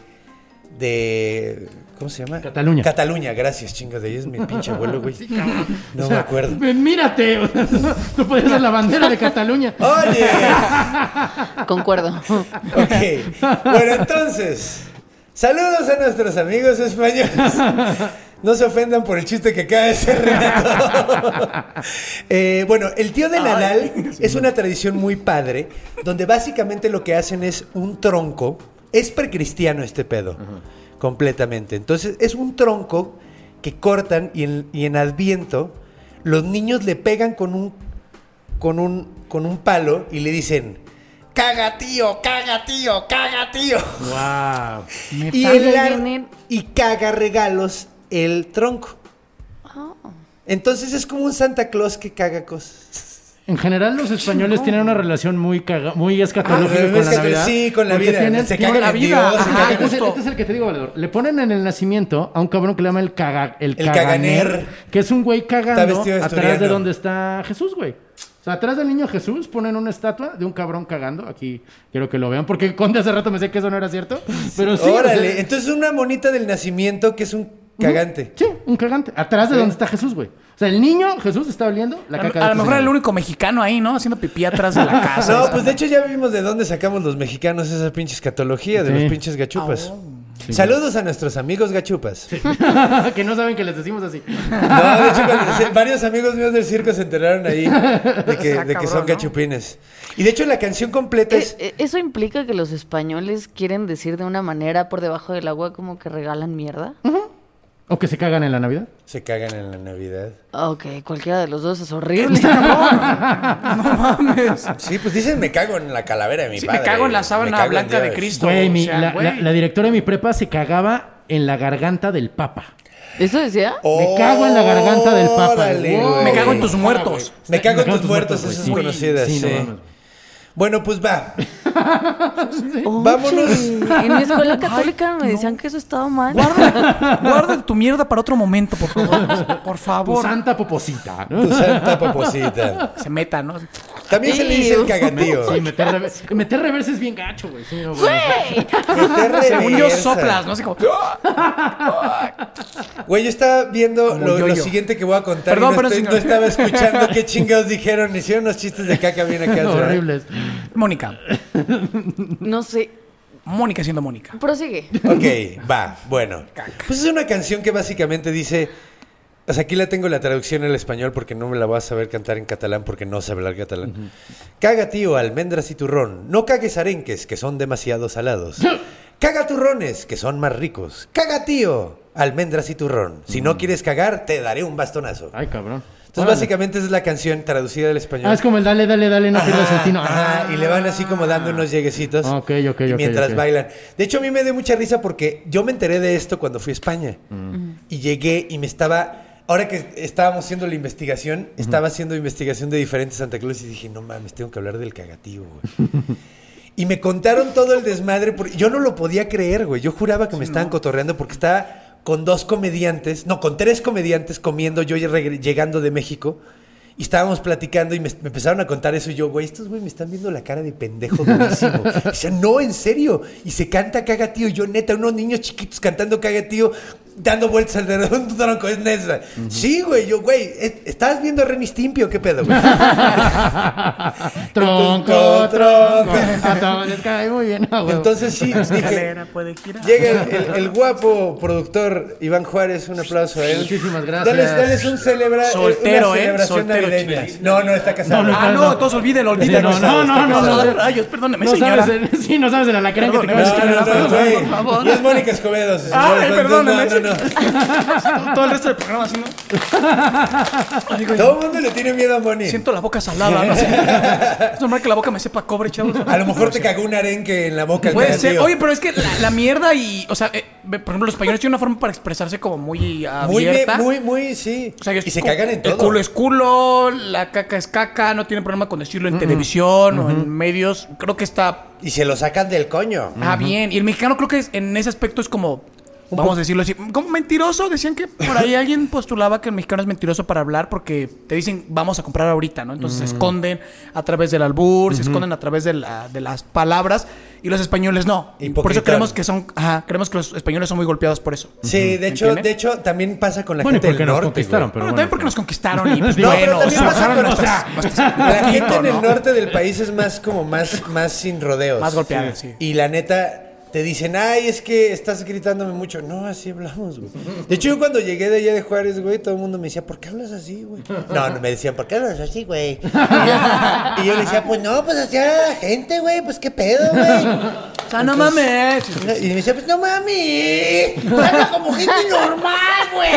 de ¿cómo se llama? Cataluña. Cataluña, gracias, chinga. De ahí es mi pinche abuelo, güey. No O me sea, acuerdo. Mírate. O sea, no, no podías ser la bandera de Cataluña. Oye. Concuerdo. Ok. Bueno, entonces, saludos a nuestros amigos españoles. No se ofendan por el chiste que acaba de hacer Renato. Eh, bueno, el tío de Nadal es una tradición muy padre, donde básicamente lo que hacen es un tronco. Es precristiano este pedo, completamente. Entonces, es un tronco que cortan y en, y en Adviento los niños le pegan con un, con un, con un palo y le dicen... ¡Caga, tío! ¡Caga, tío! ¡Caga, tío! Wow. Y, Ahí el ar- vienen- y caga regalos el tronco. Oh. Entonces es como un Santa Claus que caga cosas. En general, los españoles tienen una relación muy caga, muy escatológica Ah, con la escato- Navidad. sí, con la porque vida. tienen- Se tienen cagan la en vida. Dios, se Ajá, cagan este, es el, justo. este es el que te digo, Valedor. Le ponen en el nacimiento a un cabrón que le llama el, caga, el, El caganer, caganer. que es un güey Está cagando vestido de atrás de asturiano. donde está Jesús, güey. O sea, atrás del niño Jesús ponen una estatua de un cabrón cagando. Aquí quiero que lo vean, porque Conde hace rato me decía que eso no era cierto. Pero sí. o sea, Órale. Entonces una monita del nacimiento que es un cagante. sí, un cagante. Atrás de donde está Jesús, güey. O sea, el niño Jesús está oliendo la A, caca a de lo tu mejor era el señor. único mexicano ahí, ¿no? Haciendo pipí atrás de la casa. No, pues de hecho ya vimos de dónde sacamos los mexicanos esa pinche escatología de Sí. los pinches gachupas. Saludos a nuestros amigos gachupas. Que no saben que les decimos así. No, de hecho, cuando- se- varios amigos míos del circo se enteraron ahí de que, Está de que son cabrón, ¿no? gachupines. Y de hecho la canción completa Eh, es... eh, ¿Eso implica que los españoles quieren decir de una manera por debajo del agua como que regalan mierda? O que se cagan en la Navidad. Se cagan en la Navidad. Ok, cualquiera de los dos es horrible. No mames. Sí, pues dicen me cago en la calavera de mi Sí, padre. me cago en la Me sábana cago en blanca de Dios. Cristo. Güey, o mi- sea, la, güey. la- la directora de mi prepa se cagaba en la garganta del Papa. ¿Eso decía? Me cago en la garganta del Papa. Órale, Wow. güey. Me cago en tus Güey. muertos. Me cago en tus muertos, güey, esa es sí. conocida, Sí, no sí. mames. Bueno, pues va. Oye, Vámonos. En mi escuela católica me decían que eso estaba mal. Guarda, guarda tu mierda para otro momento, por favor. Por Tu favor. santa poposita, ¿no? Tu santa poposita. Se meta, ¿no? También se le dice el cagatío. Sí, meter reversa. Meter reversa es bien gacho, güey. Sí, no, güey. ¡Güey! Meter Según yo reversa. soplas, ¿no? Así como... Güey, yo estaba viendo Como lo, lo yo-yo. siguiente que voy a contar. Perdón, y no, perdón, estoy- no señor. estaba escuchando qué chingados dijeron. Hicieron unos chistes de caca bien acá. ¿verdad? Horribles. Mónica. No sé. Mónica siendo Mónica. Prosigue. Ok, va, bueno. Pues es una canción que básicamente dice... O sea, aquí la tengo la traducción en el español porque no me la voy a saber cantar en catalán porque no sé hablar catalán. Uh-huh. Caga, tío, almendras y turrón. No cagues arenques, que son demasiado salados. Caga turrones, que son más ricos. Caga, tío, almendras y turrón. Si uh-huh. no quieres cagar, te daré un bastonazo. Ay, cabrón. Entonces, Órale. básicamente, esa es la canción traducida del español. Ah, es como el dale, dale, dale, no pierdas el tino. Ah, y le van así como dando unos lleguecitos. Ok, ok, y ok. mientras okay. bailan. De hecho, a mí me dio mucha risa porque yo me enteré de esto cuando fui a España. Mm. Y llegué y me estaba... Ahora que estábamos haciendo la investigación, uh-huh. estaba haciendo investigación de diferentes Santa Claus y dije, no mames, tengo que hablar del cagatío, güey. Y me contaron todo el desmadre. Porque yo no lo podía creer, güey. Yo juraba que sí, me estaban no. cotorreando porque estaba con dos comediantes, no, con tres comediantes comiendo, yo llegando de México. Y estábamos platicando y me, me empezaron a contar eso y yo, güey, estos güey me están viendo la cara de pendejo durísimo. O sea, no, en serio. Y se canta Caga Tío. Y yo, neta, unos niños chiquitos cantando Caga Tío, dando vueltas alrededor de un tronco. Es neta. Uh-huh. Sí, güey. Yo, güey, ¿estás viendo a Ren y Stimpy o qué pedo, güey? tronco, tronco. A todos les cae muy bien. Ah, entonces sí, dije, llega el, el, el guapo productor Iván Juárez. Un aplauso a él. Muchísimas gracias. Dales, dales un celebra, soltero, una celebración eh. Soltero. No, no, está casado. No, no, ah, no, todos olvídenlo, olvídenlo. Sí, no, no, no, no, no, rayos, perdóneme, no señora. Sabes el, sí, no sabes el alacrán que te no, no, no, no, no, por favor. Y es Mónica Escobedo. Ay, perdóneme. No, no, no. Todo el resto del programa así, ¿no? Ay, todo el mundo le tiene miedo a Moni. Siento la boca salada, ¿no? Es normal que la boca me sepa cobre, chavos. A lo mejor te cagó un arenque en la boca. Puede ser. Oye, pero es que la, la mierda y... O sea, eh, por ejemplo, los españoles tienen una forma para expresarse como muy abierta. Muy, muy, muy, sí. O sea, y se cagan en todo. El culo es culo, la caca es caca, no tienen problema con decirlo en uh-huh. televisión uh-huh. o en medios. Creo que está... Y se lo sacan del coño. Ah, uh-huh. bien. Y el mexicano creo que es, en ese aspecto es como... Vamos a decirlo así, como mentiroso. Decían que por ahí alguien postulaba que el mexicano es mentiroso para hablar porque te dicen vamos a comprar ahorita, ¿no? Entonces mm. se esconden a través del albur, uh-huh. se esconden a través de, la, de las palabras y los españoles no. Y por eso creemos que son, ajá, creemos que los españoles son muy golpeados por eso. Sí, de hecho, de hecho también pasa con la bueno, gente del nos norte. Conquistaron, pero bueno, bueno, también porque nos conquistaron y pues no, bueno, pero también o pasa con o sea, la gente en el norte del país es más como más, más sin rodeos. Más golpeada, sí. Y la neta te dicen, ay, es que estás gritándome mucho. No, así hablamos, güey. De hecho, yo cuando llegué de allá de Juárez, güey, todo el mundo me decía, ¿por qué hablas así, güey? No, no, me decían, ¿por qué hablas así, güey? Y, y yo le decía, pues no, pues así a la gente, güey, pues qué pedo, güey. O sea, no mames. Y me decía, pues no mames. Habla como gente normal, güey.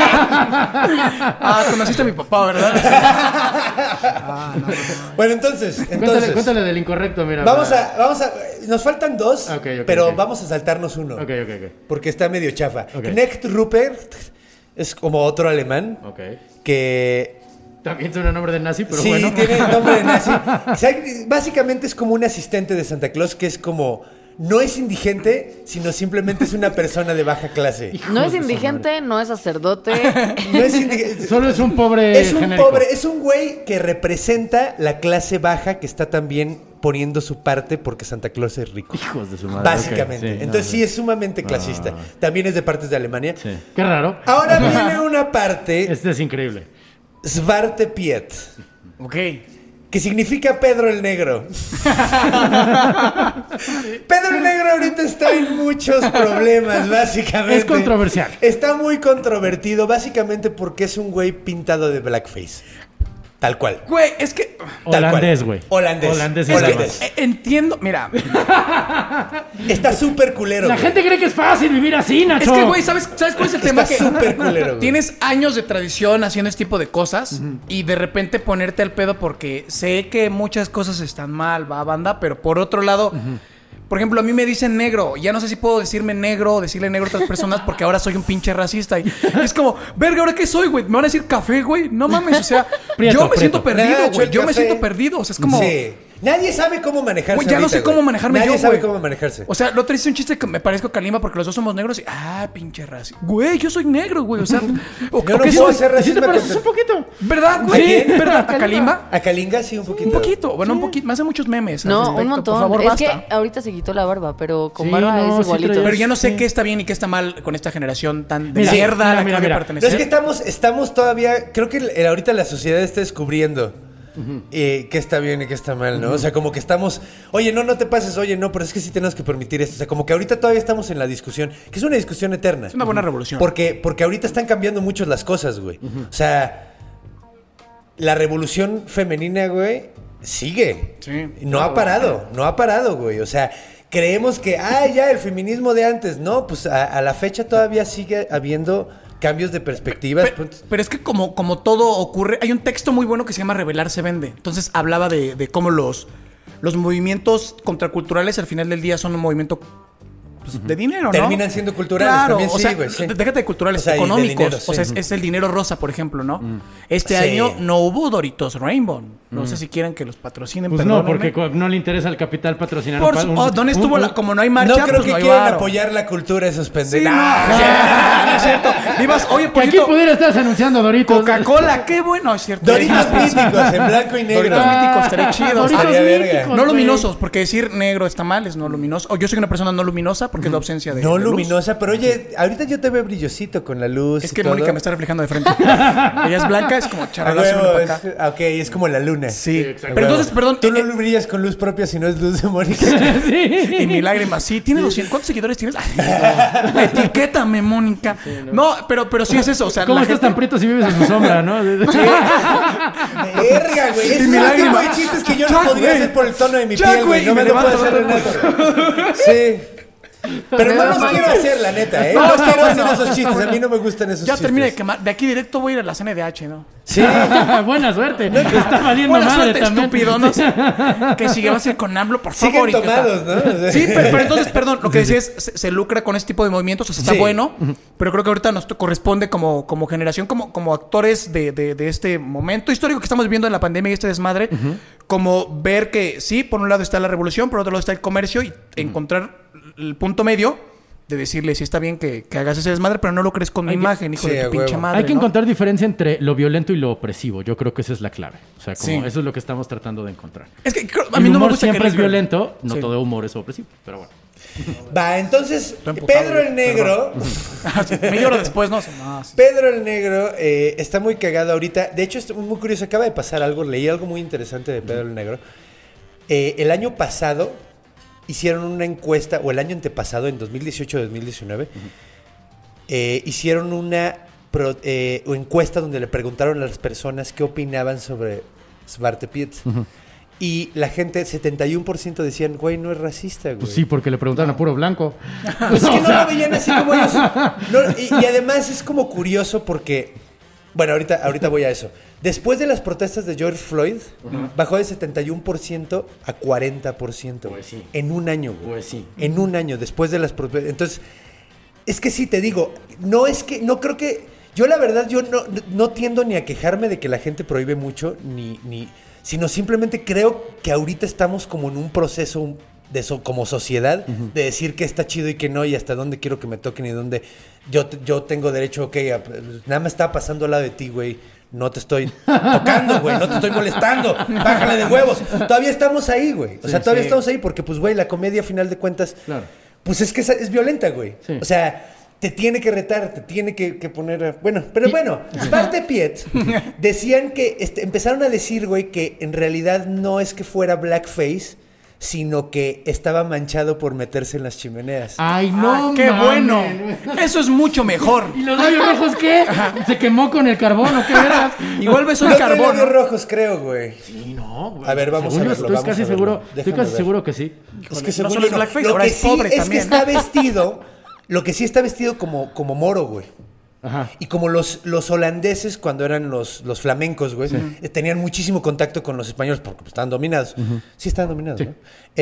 Ah, conociste a mi papá, ¿verdad? Ah, no, no. Bueno, entonces, entonces. Cuéntale, cuéntale del incorrecto, mira. Vamos para... a, vamos a, nos faltan dos, okay, okay, pero okay. vamos a saltarnos uno. Ok, ok, ok. Porque está medio chafa. Okay. Knecht Ruppert es como otro alemán. Ok. Que... También tiene nombre de nazi, pero sí, bueno. Sí, tiene nombre de nazi. O sea, básicamente es como un asistente de Santa Claus que es como... No es indigente, sino simplemente es una persona de baja clase. Hijos no es indigente, no es sacerdote. No es indigente. Solo es un pobre Es un genérico. pobre, es un güey que representa la clase baja que está también poniendo su parte porque Santa Claus es rico. Hijos de su madre. Básicamente. Okay, sí, Entonces no, sí es sumamente clasista. No. También es de partes de Alemania. Sí. Qué raro. Ahora viene una parte. Este es increíble. Svarte Piet. Ok. Que significa Pedro el Negro. Pedro el Negro ahorita está en muchos problemas, básicamente. Es controversial. Está muy controvertido, básicamente porque es un güey pintado de blackface. Tal cual. Güey, es que... Tal holandés, güey. Holandés. Holandés. Es Holandés. que, eh, entiendo, mira. Está súper culero. La güey. gente cree que es fácil vivir así, Nacho. Es que, güey, ¿sabes, ¿sabes cuál es el tema? Está súper culero, güey. Tienes años de tradición haciendo este tipo de cosas uh-huh. y de repente ponerte al pedo porque sé que muchas cosas están mal, va, banda, pero por otro lado... Uh-huh. Por ejemplo, a mí me dicen negro. Ya no sé si puedo decirme negro o decirle negro a otras personas porque ahora soy un pinche racista. Y es como, verga, ¿ahora qué soy, güey? ¿Me van a decir café, güey? No mames, o sea, prieto, yo me prieto. siento perdido, güey. Yo café. me siento perdido. O sea, es como... Sí. Nadie sabe cómo manejarse. Güey, ya no ahorita, sé cómo güey. manejarme Nadie yo, sabe güey. cómo manejarse. O sea, lo otro hice un chiste que me parezco a Kalimba porque los dos somos negros y... Ah, pinche racista. Güey, yo soy negro, güey. O sea... O, yo o no ¿qué puedo soy? hacer ¿Sí racismo. te pareces contra- un poquito? ¿Verdad, güey? ¿A quién? ¿Verdad? ¿A Kalimba? A Kalinga sí, un poquito. Un poquito. Bueno, un poquito. Me hace muchos memes. al No, respecto. un montón. Por favor, es basta. que ahorita se quitó la barba, pero con Sí, barba no, es sí igualito. traía- Pero ya no sé Sí. qué está bien y qué está mal con esta generación tan de Mira, mierda mira, a la mira, que voy a mira. pertenecer. No, es que estamos, estamos todavía... Creo que el- ahorita la sociedad está descubriendo uh-huh. eh, qué está bien y qué está mal, ¿no? Uh-huh. O sea, como que estamos, oye, no, no te pases, oye, no, pero es que sí tenemos que permitir esto. O sea, como que ahorita todavía estamos en la discusión, que es una discusión eterna. Es una buena uh-huh. revolución. Porque, porque ahorita están cambiando mucho las cosas, güey. Uh-huh. O sea, la revolución femenina, güey, sigue. Sí. No ha parado, no ha parado, güey. O sea, creemos que, ah, ya, el feminismo de antes. No, pues a, a la fecha todavía sigue habiendo cambios de perspectivas. Pero, pero es que como, como todo ocurre, hay un texto muy bueno que se llama Revelar se vende. Entonces hablaba de, de cómo los, los movimientos contraculturales al final del día son un movimiento pues, uh-huh. de dinero, ¿no? Terminan siendo culturales claro, también, o sí, sea, güey. Sí. Déjate de culturales, o sea, económicos. Dinero, sí. O sea, es, es el dinero rosa, por ejemplo, ¿no? Mm. Este sí. año no hubo Doritos Rainbow. No mm. sé si quieren que los patrocinen, pues no, porque no le interesa al capital patrocinar. Por un, oh, ¿dónde estuvo un, la, como no hay marcha? No creo pues que no quieran varo. apoyar la cultura esos pendejos. Sí, no, no, no es cierto. Vivas, oye, por aquí pudiera estar anunciando Doritos. Coca-Cola, qué bueno, es cierto. Doritos míticos, en blanco y negro. Doritos míticos, estaría chido. Estaría verga. No luminosos, porque decir negro está mal, es no luminoso. O yo soy una persona no luminosa porque es la ausencia de No de luminosa, pero oye, ahorita yo te veo brillosito con la luz. Es que Mónica me está reflejando de frente. Ella es blanca, es como charalazo. Es, ok, es como la luna. Sí, exacto. Pero entonces, perdón. Tú no brillas con luz propia, sino es luz de Mónica. Sí. Y mi lágrima, sí. ¿Tiene doscientos? ¿Cuántos seguidores tienes? Etiquétame, Mónica. Sí, no. no, pero, pero sí es eso. O sea, ¿cómo la estás gente... tan prieto si vives en su sombra, no? Sí. Verga, güey. Es un tipo de chistes que yo no podría hacer por el tono de mi Jack, piel, güey. No me, me lo puedo hacer, Renato. Sí. Pero no los quiero hacer, la neta, ¿eh? No, no quiero hacer esos chistes. A mí no me gustan esos ya chistes. Ya termina de quemar. De aquí directo voy a ir a la C N D H, ¿no? Sí. Buena suerte. No, está valiendo Buena madre suerte, también. Estúpido, ¿no? Que sigue va a ser con AMLO, por favor. Siguen tomados, ¿no? Sí, pero, pero entonces, perdón, lo que decía es, se, se lucra con este tipo de movimientos, o sea, está sí. bueno, pero creo que ahorita nos corresponde como, como generación, como, como actores de, de, de este momento histórico que estamos viviendo en la pandemia y este desmadre, uh-huh. como ver que sí, por un lado está la revolución, por otro lado está el comercio y uh-huh. encontrar el punto medio de decirle si está bien que, que hagas ese desmadre, pero no lo crees con mi imagen, hijo sí, de tu pinche madre. Hay que ¿no? encontrar diferencia entre lo violento y lo opresivo. Yo creo que esa es la clave. O sea, como sí. eso es lo que estamos tratando de encontrar. Es que a mí el no humor me gusta siempre que es violento, no sí. todo humor es opresivo, pero bueno. Va, entonces, Pedro el Negro... Me lloro después, ¿no? no sí. Pedro el Negro eh, está muy cagado ahorita. De hecho, es muy curioso. Acaba de pasar algo. Leí algo muy interesante de Pedro el Negro. Eh, el año pasado... hicieron una encuesta, o el año antepasado, en dos mil dieciocho dos mil diecinueve, uh-huh. eh, hicieron una pro, eh, encuesta donde le preguntaron a las personas qué opinaban sobre Svarte Piet. Uh-huh. Y la gente, setenta y uno por ciento decían, güey, no es racista, güey. Pues sí, porque le preguntaron no. a puro blanco. Pues es que no lo veían así como ellos. No, y, y además es como curioso porque... Bueno, ahorita, ahorita voy a eso. Después de las protestas de George Floyd, uh-huh. bajó de setenta y uno por ciento a cuarenta por ciento. Pues sí. En un año, güey. Pues sí. En un año, después de las protestas. Entonces, es que sí, te digo, no es que, no creo que... Yo la verdad, yo no, no tiendo ni a quejarme de que la gente prohíbe mucho, ni, ni, sino simplemente creo que ahorita estamos como en un proceso de so, como sociedad, uh-huh. de decir que está chido y que no, y hasta dónde quiero que me toquen y dónde yo, yo tengo derecho, ok, a, nada más está pasando al lado de ti, güey. No te estoy tocando, güey. No te estoy molestando. Bájale de huevos. Todavía estamos ahí, güey. O sea, sí, todavía sí. estamos ahí porque, pues, güey, la comedia, a final de cuentas, claro. pues es que es, es violenta, güey. Sí. O sea, te tiene que retar, te tiene que, que poner... A... Bueno, pero bueno, Svarte Piet decían que... Este, empezaron a decir, güey, que en realidad no es que fuera blackface, sino que estaba manchado por meterse en las chimeneas. ¡Ay, no! Ah, ¡qué mames. Bueno! Eso es mucho mejor. ¿Y los labios rojos qué? ¿Se quemó con el carbón o qué era? Igual ves un no carbón. Los labios rojos, creo, güey. Sí, no, güey. A ver, vamos según a verlo. Estoy vamos casi a verlo. seguro, estoy casi ver. seguro que sí. Es que no solo es blackface, ahora es sí pobre es también. Es que está vestido, lo que sí está vestido como, como moro, güey. Ajá. Y como los, los holandeses, cuando eran los, los flamencos, güey, sí. eh, tenían muchísimo contacto con los españoles porque pues, estaban dominados. Uh-huh. Sí, estaban dominados, sí. ¿no?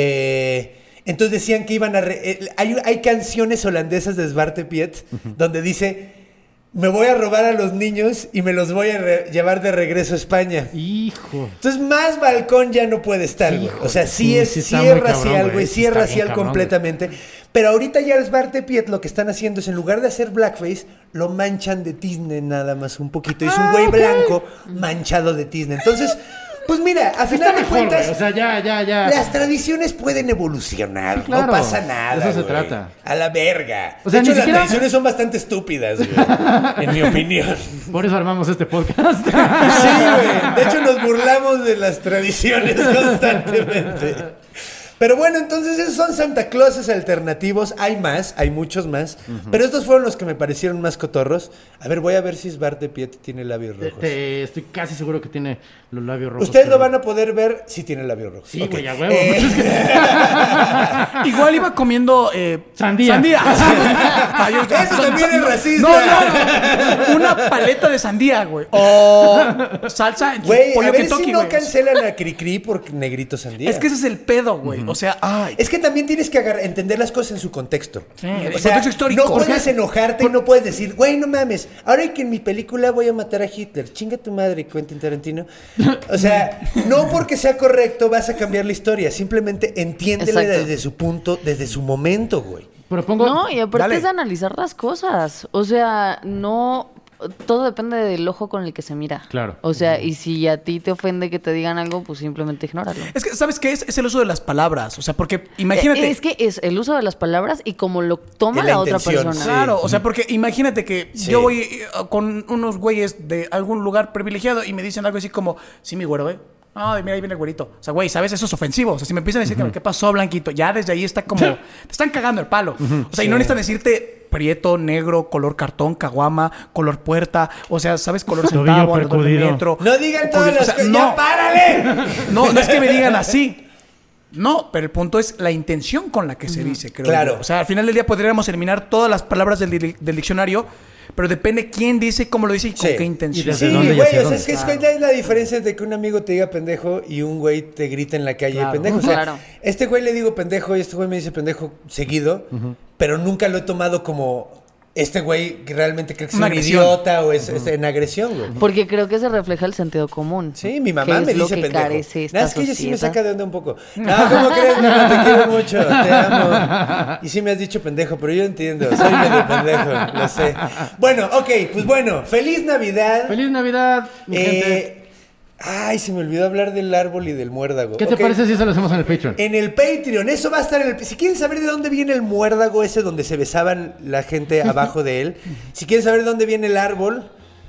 Eh, entonces decían que iban a... Re- eh, hay, hay canciones holandesas de Svarte Piet uh-huh. donde dice... Me voy a robar a los niños y me los voy a re- llevar de regreso a España. Hijo. Entonces, más balcón ya no puede estar, güey. O sea, sí, sí es, sí sí es racial, güey. Sí es racial cabrón, completamente. Güey. Pero ahorita ya el Svarte Piet lo que están haciendo es, en lugar de hacer blackface, lo manchan de tizne nada más un poquito. Y es un güey blanco manchado de tizne. Entonces, Pues mira, a Está final de mejor, cuentas, güey. O sea, ya, ya, ya. las tradiciones pueden evolucionar, Claro, no pasa nada. de eso se güey. trata. A la verga. O sea, de hecho, ni las siquiera- tradiciones son bastante estúpidas, güey, en mi opinión. Por eso armamos este podcast. Sí, güey. De hecho, nos burlamos de las tradiciones constantemente. Pero bueno, entonces esos son Santa Clauses alternativos. Hay más, hay muchos más. Uh-huh. Pero estos fueron los que me parecieron más cotorros. A ver, voy a ver si Sbar de Piet tiene labios rojos. Te, te, estoy casi seguro que tiene los labios rojos. Ustedes pero... lo van a poder ver si tiene labios rojos. Sí, okay. güey, a huevo. Eh... Igual iba comiendo eh, sandía. Sandía. Ay, yo, Eso son, también es racista. No, no, no. Una paleta de sandía, güey. O salsa en güey, pollo a ver Kentucky, si no güey. cancelan a Cricri por negrito sandía. Es que ese es el pedo, güey. Uh-huh. O sea, ay. Es que también tienes que agarrar, entender las cosas en su contexto. Sí, o el sea, contexto histórico. No puedes enojarte y no puedes decir, güey, no mames, ahora que en mi película voy a matar a Hitler, chinga tu madre, Quentin Tarantino. O sea, no porque sea correcto vas a cambiar la historia, simplemente entiéndela desde su punto, desde su momento, güey. Pero pongo... No, y aparte Dale. es de analizar las cosas. O sea, no... Todo depende del ojo con el que se mira. Claro. O sea, y si a ti te ofende que te digan algo, pues simplemente ignóralo. Es que, ¿sabes qué es? Es el uso de las palabras. O sea, porque imagínate... Es que es el uso de las palabras y como lo toma Y la la otra intención, persona. sí. Claro, o sea, porque imagínate que Sí. yo voy eh, con unos güeyes de algún lugar privilegiado y me dicen algo así como, sí, mi güero, ¿eh? Ay, mira, ahí viene el güerito. O sea, güey, ¿sabes? Eso es ofensivo. O sea, si me empiezan a decir, uh-huh. ¿qué pasó, Blanquito? Ya desde ahí está como... te están cagando el palo. Uh-huh. O sea, sí. Y no necesitan decirte prieto, negro, color cartón, caguama, color puerta. O sea, ¿sabes? Color centavo, andador de metro. No digan todas las o sea, cosas. no. ¡Ya párale! No, no es que me digan así. No, pero el punto es la intención con la que se dice, creo Claro. yo. O sea, al final del día podríamos eliminar todas las palabras del, di- del diccionario, pero depende quién dice, cómo lo dice y con Sí. qué Y intención. desde Sí, dónde y güey, hacia o sea, dónde. es que es que es la diferencia entre que un amigo te diga pendejo y un güey te grita en la calle Claro. pendejo. O sea, Claro. este güey le digo pendejo y este güey me dice pendejo seguido, uh-huh. pero nunca lo he tomado como este güey que realmente cree que es Una un agresión. idiota o es, es en agresión, güey. Porque creo que se refleja el sentido común. Sí, mi mamá que me es lo dice que pendejo. carece esta Nada, es que ella sí me sociedad. saca de onda un poco. No, ¿cómo crees, mi mamá? Te quiero mucho, te amo. Y sí me has dicho pendejo, pero yo entiendo, soy medio pendejo, lo sé. Bueno, ok, pues bueno, feliz Navidad. ¡Feliz Navidad, mi gente! Eh, ay, se me olvidó hablar del árbol y del muérdago. ¿Qué te Ok. parece si eso lo hacemos en el Patreon? En el Patreon, eso va a estar en el... Si quieren saber de dónde viene el muérdago ese donde se besaban la gente abajo de él, si quieren saber de dónde viene el árbol,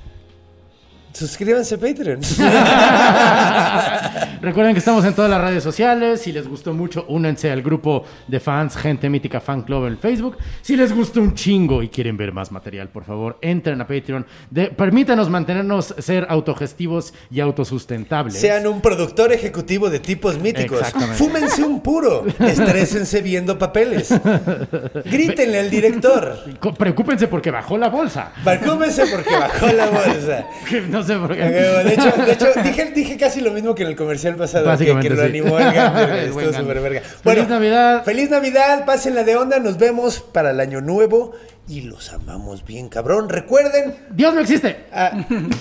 suscríbanse a Patreon. Recuerden que estamos en todas las redes sociales. Si les gustó mucho, únanse al grupo de fans Gente Mítica Fan Club en Facebook. Si les gustó un chingo y quieren ver más material, por favor, entren a Patreon. De, permítanos mantenernos ser autogestivos y autosustentables. Sean un productor ejecutivo de tipos míticos. Exactamente. Fúmense un puro. Estrésense viendo papeles. Grítenle al director. Co- Preocúpense porque bajó la bolsa. Preocúpense porque bajó la bolsa. No sé por qué. De hecho, de hecho dije, dije casi lo mismo que en el comercial pasado, que, Básicamente, que lo sí. animó el Gander, güey, El buen estuvo Gander. súper verga. Feliz Navidad. Feliz Navidad, pásenla de onda, nos vemos para el año nuevo y los amamos bien, cabrón. Recuerden... Dios no existe. Ah,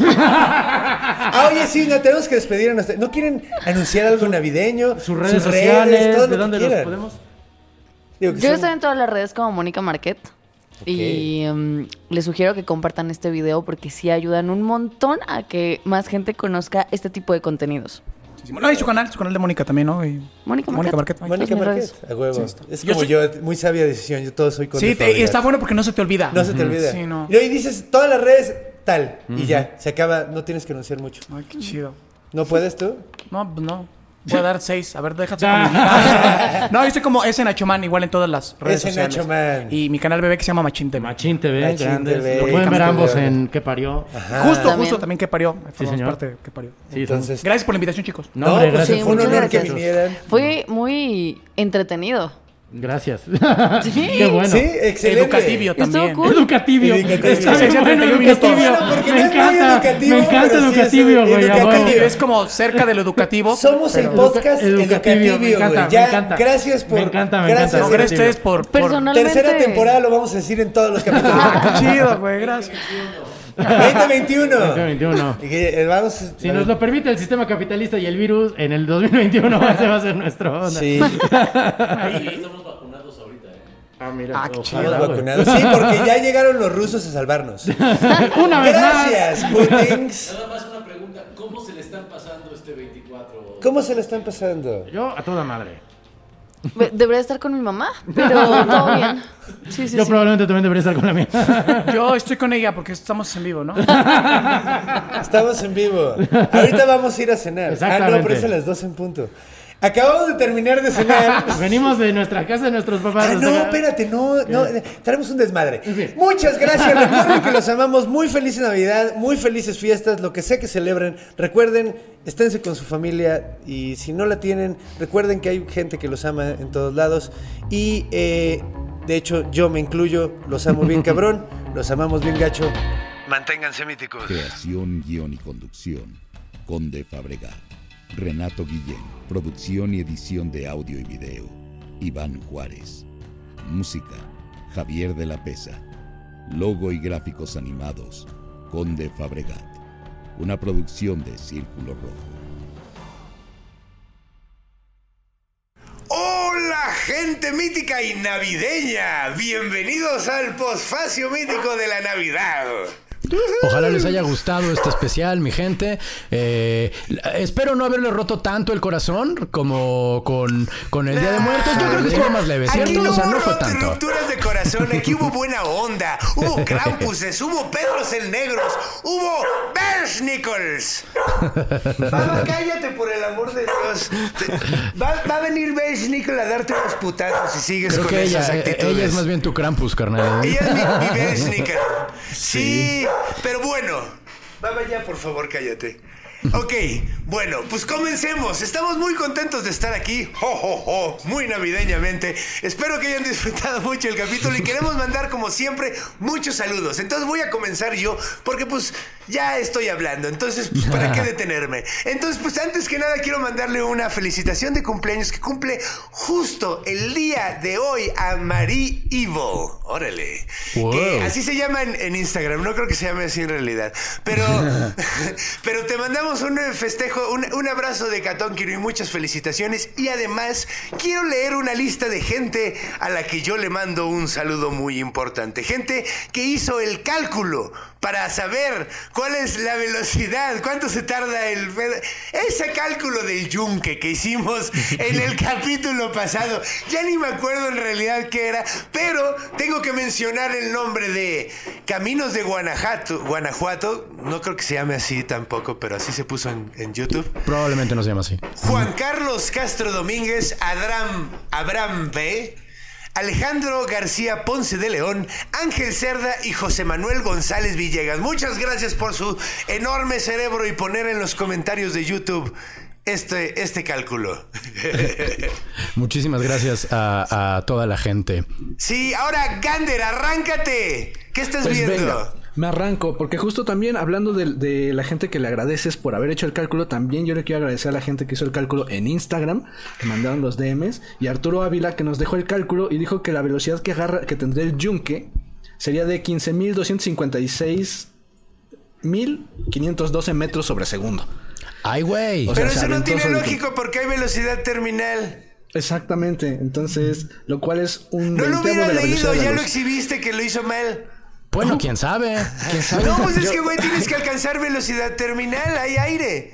ah, oye, sí, no, tenemos que despedir a nuestra... ¿No quieren anunciar algo navideño? Sus redes sociales, todo lo ¿de que dónde los quieran? podemos? Digo que Yo son- estoy en todas las redes como Mónica Marquet. Y um, les sugiero que compartan este video porque sí ayudan un montón a que más gente conozca este tipo de contenidos. No, y su canal, su canal de Mónica también, ¿no? Y- Mónica Mónica Marquet. Marquet. Mónica Mis Marquez, redes. a huevo. Sí, es yo como soy- yo, muy sabia decisión, yo todo soy con Sí, te- y está bueno porque no se te olvida. No se te olvida. Sí, no. Y hoy dices todas las redes tal y ya, se acaba, no tienes que anunciar mucho. Ay, qué chido. ¿No puedes tú? No, pues no. Voy a dar seis. A ver, déjate. Como... No, yo estoy como ese Nacho Man, igual en todas las redes Ese sociales. Nacho Man. Y mi canal bebé que se llama Machín T V. Machín T V, Machín grandes. T V. Lo pueden ver Campeón. ambos en ¿Qué parió? Ajá. Justo, También. justo, también que parió. Formamos señor. parte de que parió. Sí, Entonces, Gracias por la invitación, chicos. No, no, hombre, pues gracias. sí, fue un muchas honor que gracias. vinieran. Fue muy entretenido. Gracias. Sí. Qué bueno. Sí, excelente. Educativo también. Estuvo cool. Educativo. Educativo. Está Sí, bien bueno, treinta y un minutos. educativo. Bueno, porque Me no es muy encanta. educativo, Me encanta pero sí es educativo, güey. a educativo. huevo. Educativo, es como cerca de lo educativo. Somos el Educa- podcast educativo, educativo, me encanta, güey. me Ya, encanta. gracias por... Me encanta, me gracias, encanta. No, gracias a ustedes por... por... Personalmente. Tercera temporada lo vamos a decir en todos los capítulos. Ah, qué chido, güey, gracias. veinte veintiuno. veinte veintiuno. Y que, eh, vamos... Si nos lo permite el sistema capitalista y el virus, en el dos mil veintiuno ese va a ser nuestro onda. Sí, Ah, mira. Ah, qué ojalá, chido. güey. vacunados. Sí, porque ya llegaron los rusos a salvarnos. Una vez más. Gracias, Putins. Nada más una pregunta, ¿cómo se le están pasando este veinticuatro? ¿Cómo se le están pasando? Yo a toda madre. Debería estar con mi mamá, pero todo bien. Sí, sí, Yo sí. probablemente también debería estar con la mía. Yo estoy con ella porque estamos en vivo, ¿no? Estamos en vivo. Ahorita vamos a ir a cenar. Exactamente. Ah, no, pero es a las dos en punto. Acabamos de terminar de cenar. Venimos de nuestra casa de nuestros papás. Ah, o no, sea, espérate, no, no, traemos un desmadre. Sí. Muchas gracias, recuerden que los amamos. Muy feliz Navidad, muy felices fiestas, lo que sea que celebren. Recuerden, esténse con su familia y si no la tienen, recuerden que hay gente que los ama en todos lados. Y, eh, de hecho, yo me incluyo, los amo bien cabrón, los amamos bien gacho. Manténganse míticos. Creación, guión y conducción, Conde Fabregat. Renato Guillén, producción y edición de audio y video, Iván Juárez. Música, Javier de la Pesa. Logo y gráficos animados, Conde Fabregat. Una producción de Círculo Rojo. Hola gente mítica y navideña, bienvenidos al posfacio mítico de la Navidad. Ojalá les haya gustado este especial, mi gente. Eh, espero no haberle roto tanto el corazón como con, con el Día de Muertos. Yo creo que estuvo más leve, ¿cierto? Aquí no O sea, no hubo fue rot- tanto. rupturas de corazón, aquí hubo buena onda, hubo Krampuses, hubo Pedros el Negros, hubo Bersnickles. Mamá, cállate por el amor de Dios. Va, va a venir Bersnickel a darte unos putazos si sigues Creo con que esas ella, actitudes. ella es más bien tu Krampus, carnal. Ella es mi, mi Bersnickel. Sí, pero bueno. Baba, ya, por favor, cállate. Ok, bueno, pues comencemos. Estamos muy contentos de estar aquí. ¡Jo, jo, jo! Muy navideñamente. Espero que hayan disfrutado mucho el capítulo y queremos mandar, como siempre, muchos saludos. Entonces voy a comenzar yo, porque pues ya estoy hablando. Entonces, pues, ¿para qué detenerme? Entonces, pues antes que nada quiero mandarle una felicitación de cumpleaños que cumple justo el día de hoy a Marie Evil. Órale. Wow. Que así se llama en, en Instagram. No creo que se llame así en realidad. Pero, pero te mandamos un festejo, un, un abrazo de Catónquiro y muchas felicitaciones. Y además, quiero leer una lista de gente a la que yo le mando un saludo muy importante. Gente que hizo el cálculo para saber cuál es la velocidad, cuánto se tarda el... Ese cálculo del yunque que hicimos en el capítulo pasado. Ya ni me acuerdo en realidad qué era, pero tengo que mencionar el nombre de Caminos de Guanajuato. Guanajuato, no creo que se llame así tampoco, pero así se puso en, en YouTube. Probablemente no se llama así. Juan Carlos Castro Domínguez, Adram, Abraham B., Alejandro García Ponce de León, Ángel Cerda y José Manuel González Villegas. Muchas gracias por su enorme cerebro y poner en los comentarios de YouTube este, este cálculo. Muchísimas gracias a, a toda la gente. Sí, ahora Gander, arráncate. ¿Qué estás Pues viendo? venga, me arranco, porque justo también hablando de, de la gente que le agradeces por haber hecho el cálculo, también yo le quiero agradecer a la gente que hizo el cálculo en Instagram, que mandaron los D Ms, y Arturo Ávila, que nos dejó el cálculo y dijo que la velocidad que agarra, que tendría el yunque sería de quince mil doscientos cincuenta y seis mil quinientos doce metros sobre segundo. ¡Ay, güey! O sea, Pero se eso no aventó tiene solito. lógico porque hay velocidad terminal. Exactamente, entonces, lo cual es un No lo veinteavo hubiera de la velocidad leído, de la ya lo luz. exhibiste que lo hizo mal. Bueno, quién sabe. ¿Quién sabe? No, pues es Yo- que, güey, tienes que alcanzar velocidad terminal, hay aire.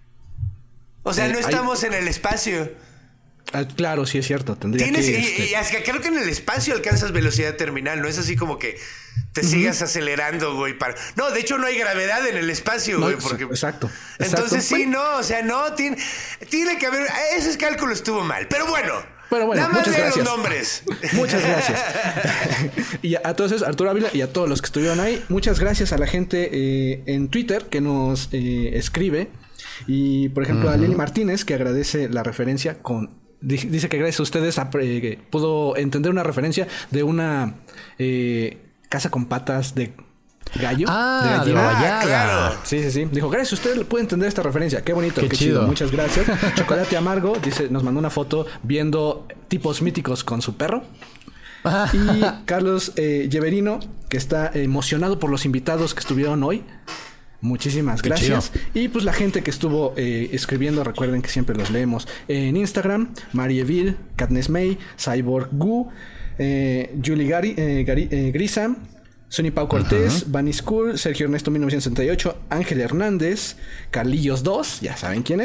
O sea, Eh, no hay- estamos en el espacio. Ah, claro, sí es cierto, tendría Tienes, que... y, este, y hasta creo que en el espacio alcanzas velocidad terminal, no es así como que te sigas acelerando, güey. Para... No, de hecho no hay gravedad en el espacio, no, güey. Porque... Exacto. Entonces exacto. sí, no, o sea, no, tiene, tiene que haber... Ese cálculo estuvo mal, pero bueno. Bueno, bueno, nada más muchas de los gracias. nombres. Muchas gracias. Y a, a todos esos, Arturo Ávila y a todos los que estuvieron ahí, muchas gracias a la gente eh, en Twitter que nos eh, escribe. Y por ejemplo uh-huh. a Lili Martínez, que agradece la referencia con... Dice que gracias a ustedes a, eh, que pudo entender una referencia de una eh, casa con patas de gallo. Ah, de de gallina. Guayala. Ah, claro. Sí, sí, sí. Dijo, gracias, usted puede entender esta referencia. Qué bonito, qué, qué chido. chido. Muchas gracias. Chocolate Amargo, dice, nos mandó una foto viendo tipos míticos con su perro. Y Carlos eh, Lleverino, que está emocionado por los invitados que estuvieron hoy. Muchísimas Qué gracias. chido. Y pues la gente que estuvo eh, escribiendo, recuerden que siempre los leemos en Instagram: Marieville, Katniss May, Cyborg Gu, eh, Julie Gary, eh, Gary, eh, Grisa, Sonny Pau Cortés, uh-huh. Bunny School, Sergio Ernesto mil novecientos sesenta y ocho, Ángel Hernández, Carlillos dos, ya saben quién es,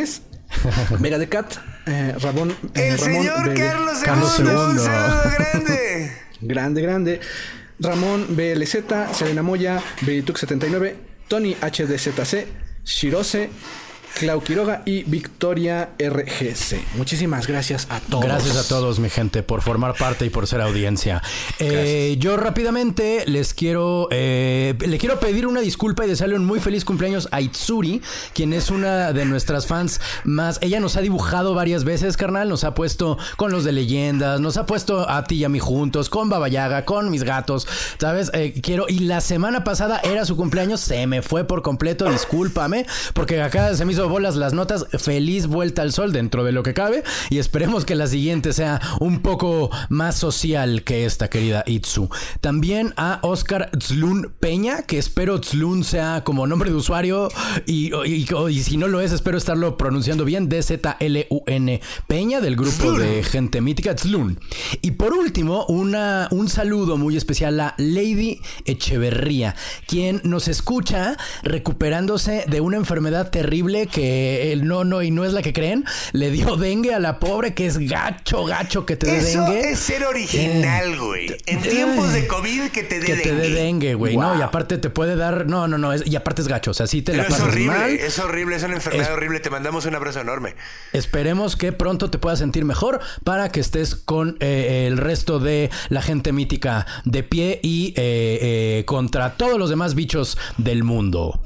Vega de Cat, eh, Ramón. Eh, El Ramón señor B. Carlos, Carlos segundo, un segundo. saludo grande. Grande, grande. Ramón B L Z, Selena Moya, Verituk setenta y nueve, Tony H D Z C, Shirose, Clau Quiroga y Victoria R G C. Muchísimas gracias a todos. Gracias a todos, mi gente, por formar parte y por ser audiencia. Eh, yo rápidamente les quiero eh, le quiero pedir una disculpa y desearle un muy feliz cumpleaños a Itsuri, quien es una de nuestras fans más. Ella nos ha dibujado varias veces, carnal. Nos ha puesto con los de leyendas, nos ha puesto a ti y a mí juntos, con Baba Yaga, con mis gatos, ¿sabes? Eh, quiero. Y la semana pasada era su cumpleaños, se me fue por completo, discúlpame, porque acá se me hizo bolas las notas. Feliz vuelta al sol dentro de lo que cabe y esperemos que la siguiente sea un poco más social que esta, querida Itsu. También a Oscar Tzlun Peña, que espero Tzlun sea como nombre de usuario y, y, y, y si no lo es, espero estarlo pronunciando bien. D Z L U N Peña, del grupo de gente mítica, Tzlun. Y por último, una, un saludo muy especial a Lady Echeverría, quien nos escucha recuperándose de una enfermedad terrible que él no, no, y no es la que creen. Le dio dengue a la pobre, que es gacho, gacho que te dé Eso dengue. es ser original, güey. En tiempos de COVID que te dé Que dengue. te dé dengue, güey. Wow. No, y aparte te puede dar... No, no, no. Es, y aparte es gacho. O sea, sí te Pero la es pasas horrible, mal. es horrible, es una enfermedad Es- horrible. Te mandamos un abrazo enorme. Esperemos que pronto te puedas sentir mejor para que estés con eh, el resto de la gente mítica de pie y eh, eh, contra todos los demás bichos del mundo.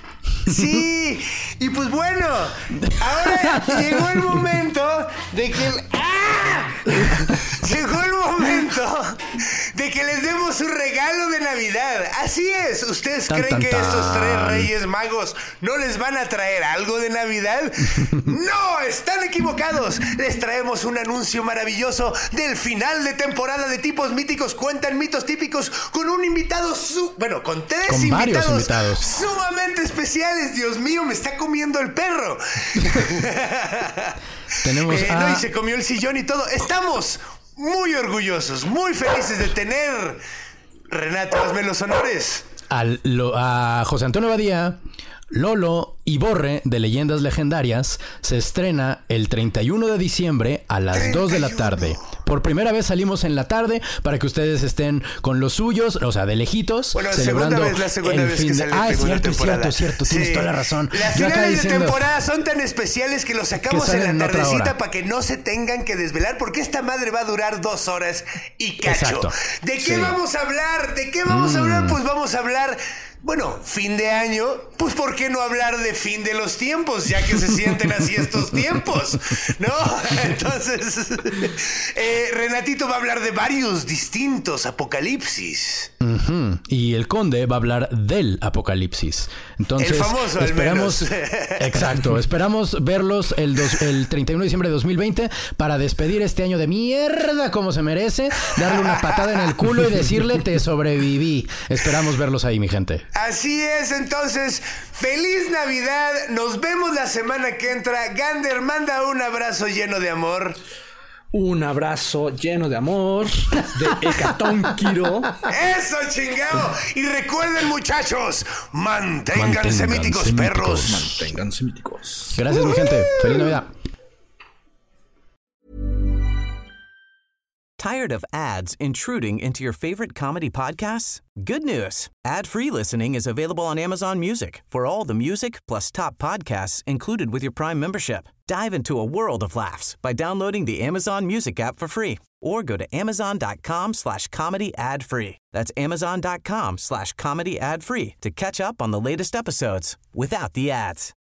Sí, y pues bueno, ahora llegó el momento de que... ¡Ah! Llegó el momento de que les demos un regalo de Navidad. Así es, ¿ustedes Tan, creen tan, que tan. estos tres reyes magos no les van a traer algo de Navidad? ¡No! ¡Están equivocados! Les traemos un anuncio maravilloso del final de temporada de Tipos Míticos Cuentan Mitos Típicos con un invitado... Su... Bueno, con tres Con varios invitados, invitados. sumamente especiales. Dios mío, me está comiendo el perro. Tenemos Eh, a... no, y se comió el sillón y todo. Estamos muy orgullosos, muy felices de tener... Renato, hazme los honores. al- lo- a José Antonio Badía, Lolo y Borre de Leyendas Legendarias. Se estrena el treinta y uno de diciembre a las dos de la tarde. Por primera vez salimos en la tarde para que ustedes estén con los suyos, o sea, de lejitos, Bueno, celebrando segunda vez, la segunda el vez fin que de... sale Ah, es segunda cierto, es temporada. cierto, es cierto. Tienes Sí. toda la razón. Las Yo acá finales de diciendo- temporada son tan especiales que los sacamos Que en salen la en otra tardecita hora. para que no se tengan que desvelar, porque esta madre va a durar dos horas y cacho. Exacto. ¿De qué Sí. vamos a hablar? ¿De qué vamos a Mm. hablar? Pues vamos a hablar... Bueno, fin de año, pues ¿por qué no hablar de fin de los tiempos? Ya que se sienten así estos tiempos, ¿no? Entonces, eh, Renatito va a hablar de varios distintos apocalipsis. Ujú. Y el conde va a hablar del apocalipsis. Entonces, El famoso, al esperamos, menos. exacto, esperamos verlos el, dos- el treinta y uno de diciembre de dos mil veinte para despedir este año de mierda como se merece, darle una patada en el culo y decirle te sobreviví. Esperamos verlos ahí, mi gente. Así es, entonces, feliz Navidad, nos vemos la semana que entra. Gander, manda un abrazo lleno de amor. Un abrazo lleno de amor de Hecatón Quiro. ¡Eso, chingado! Y recuerden, muchachos, manténganse, Manténganse míticos, míticos. perros. Manténganse míticos. Gracias, mi gente. Feliz Navidad. Tired of ads intruding into your favorite comedy podcasts? Good news. Ad-free listening is available on Amazon Music for all the music plus top podcasts included with your Prime membership. Dive into a world of laughs by downloading the Amazon Music app for free or go to amazon.com slash comedy ad free. That's amazon.com slash comedy ad free to catch up on the latest episodes without the ads.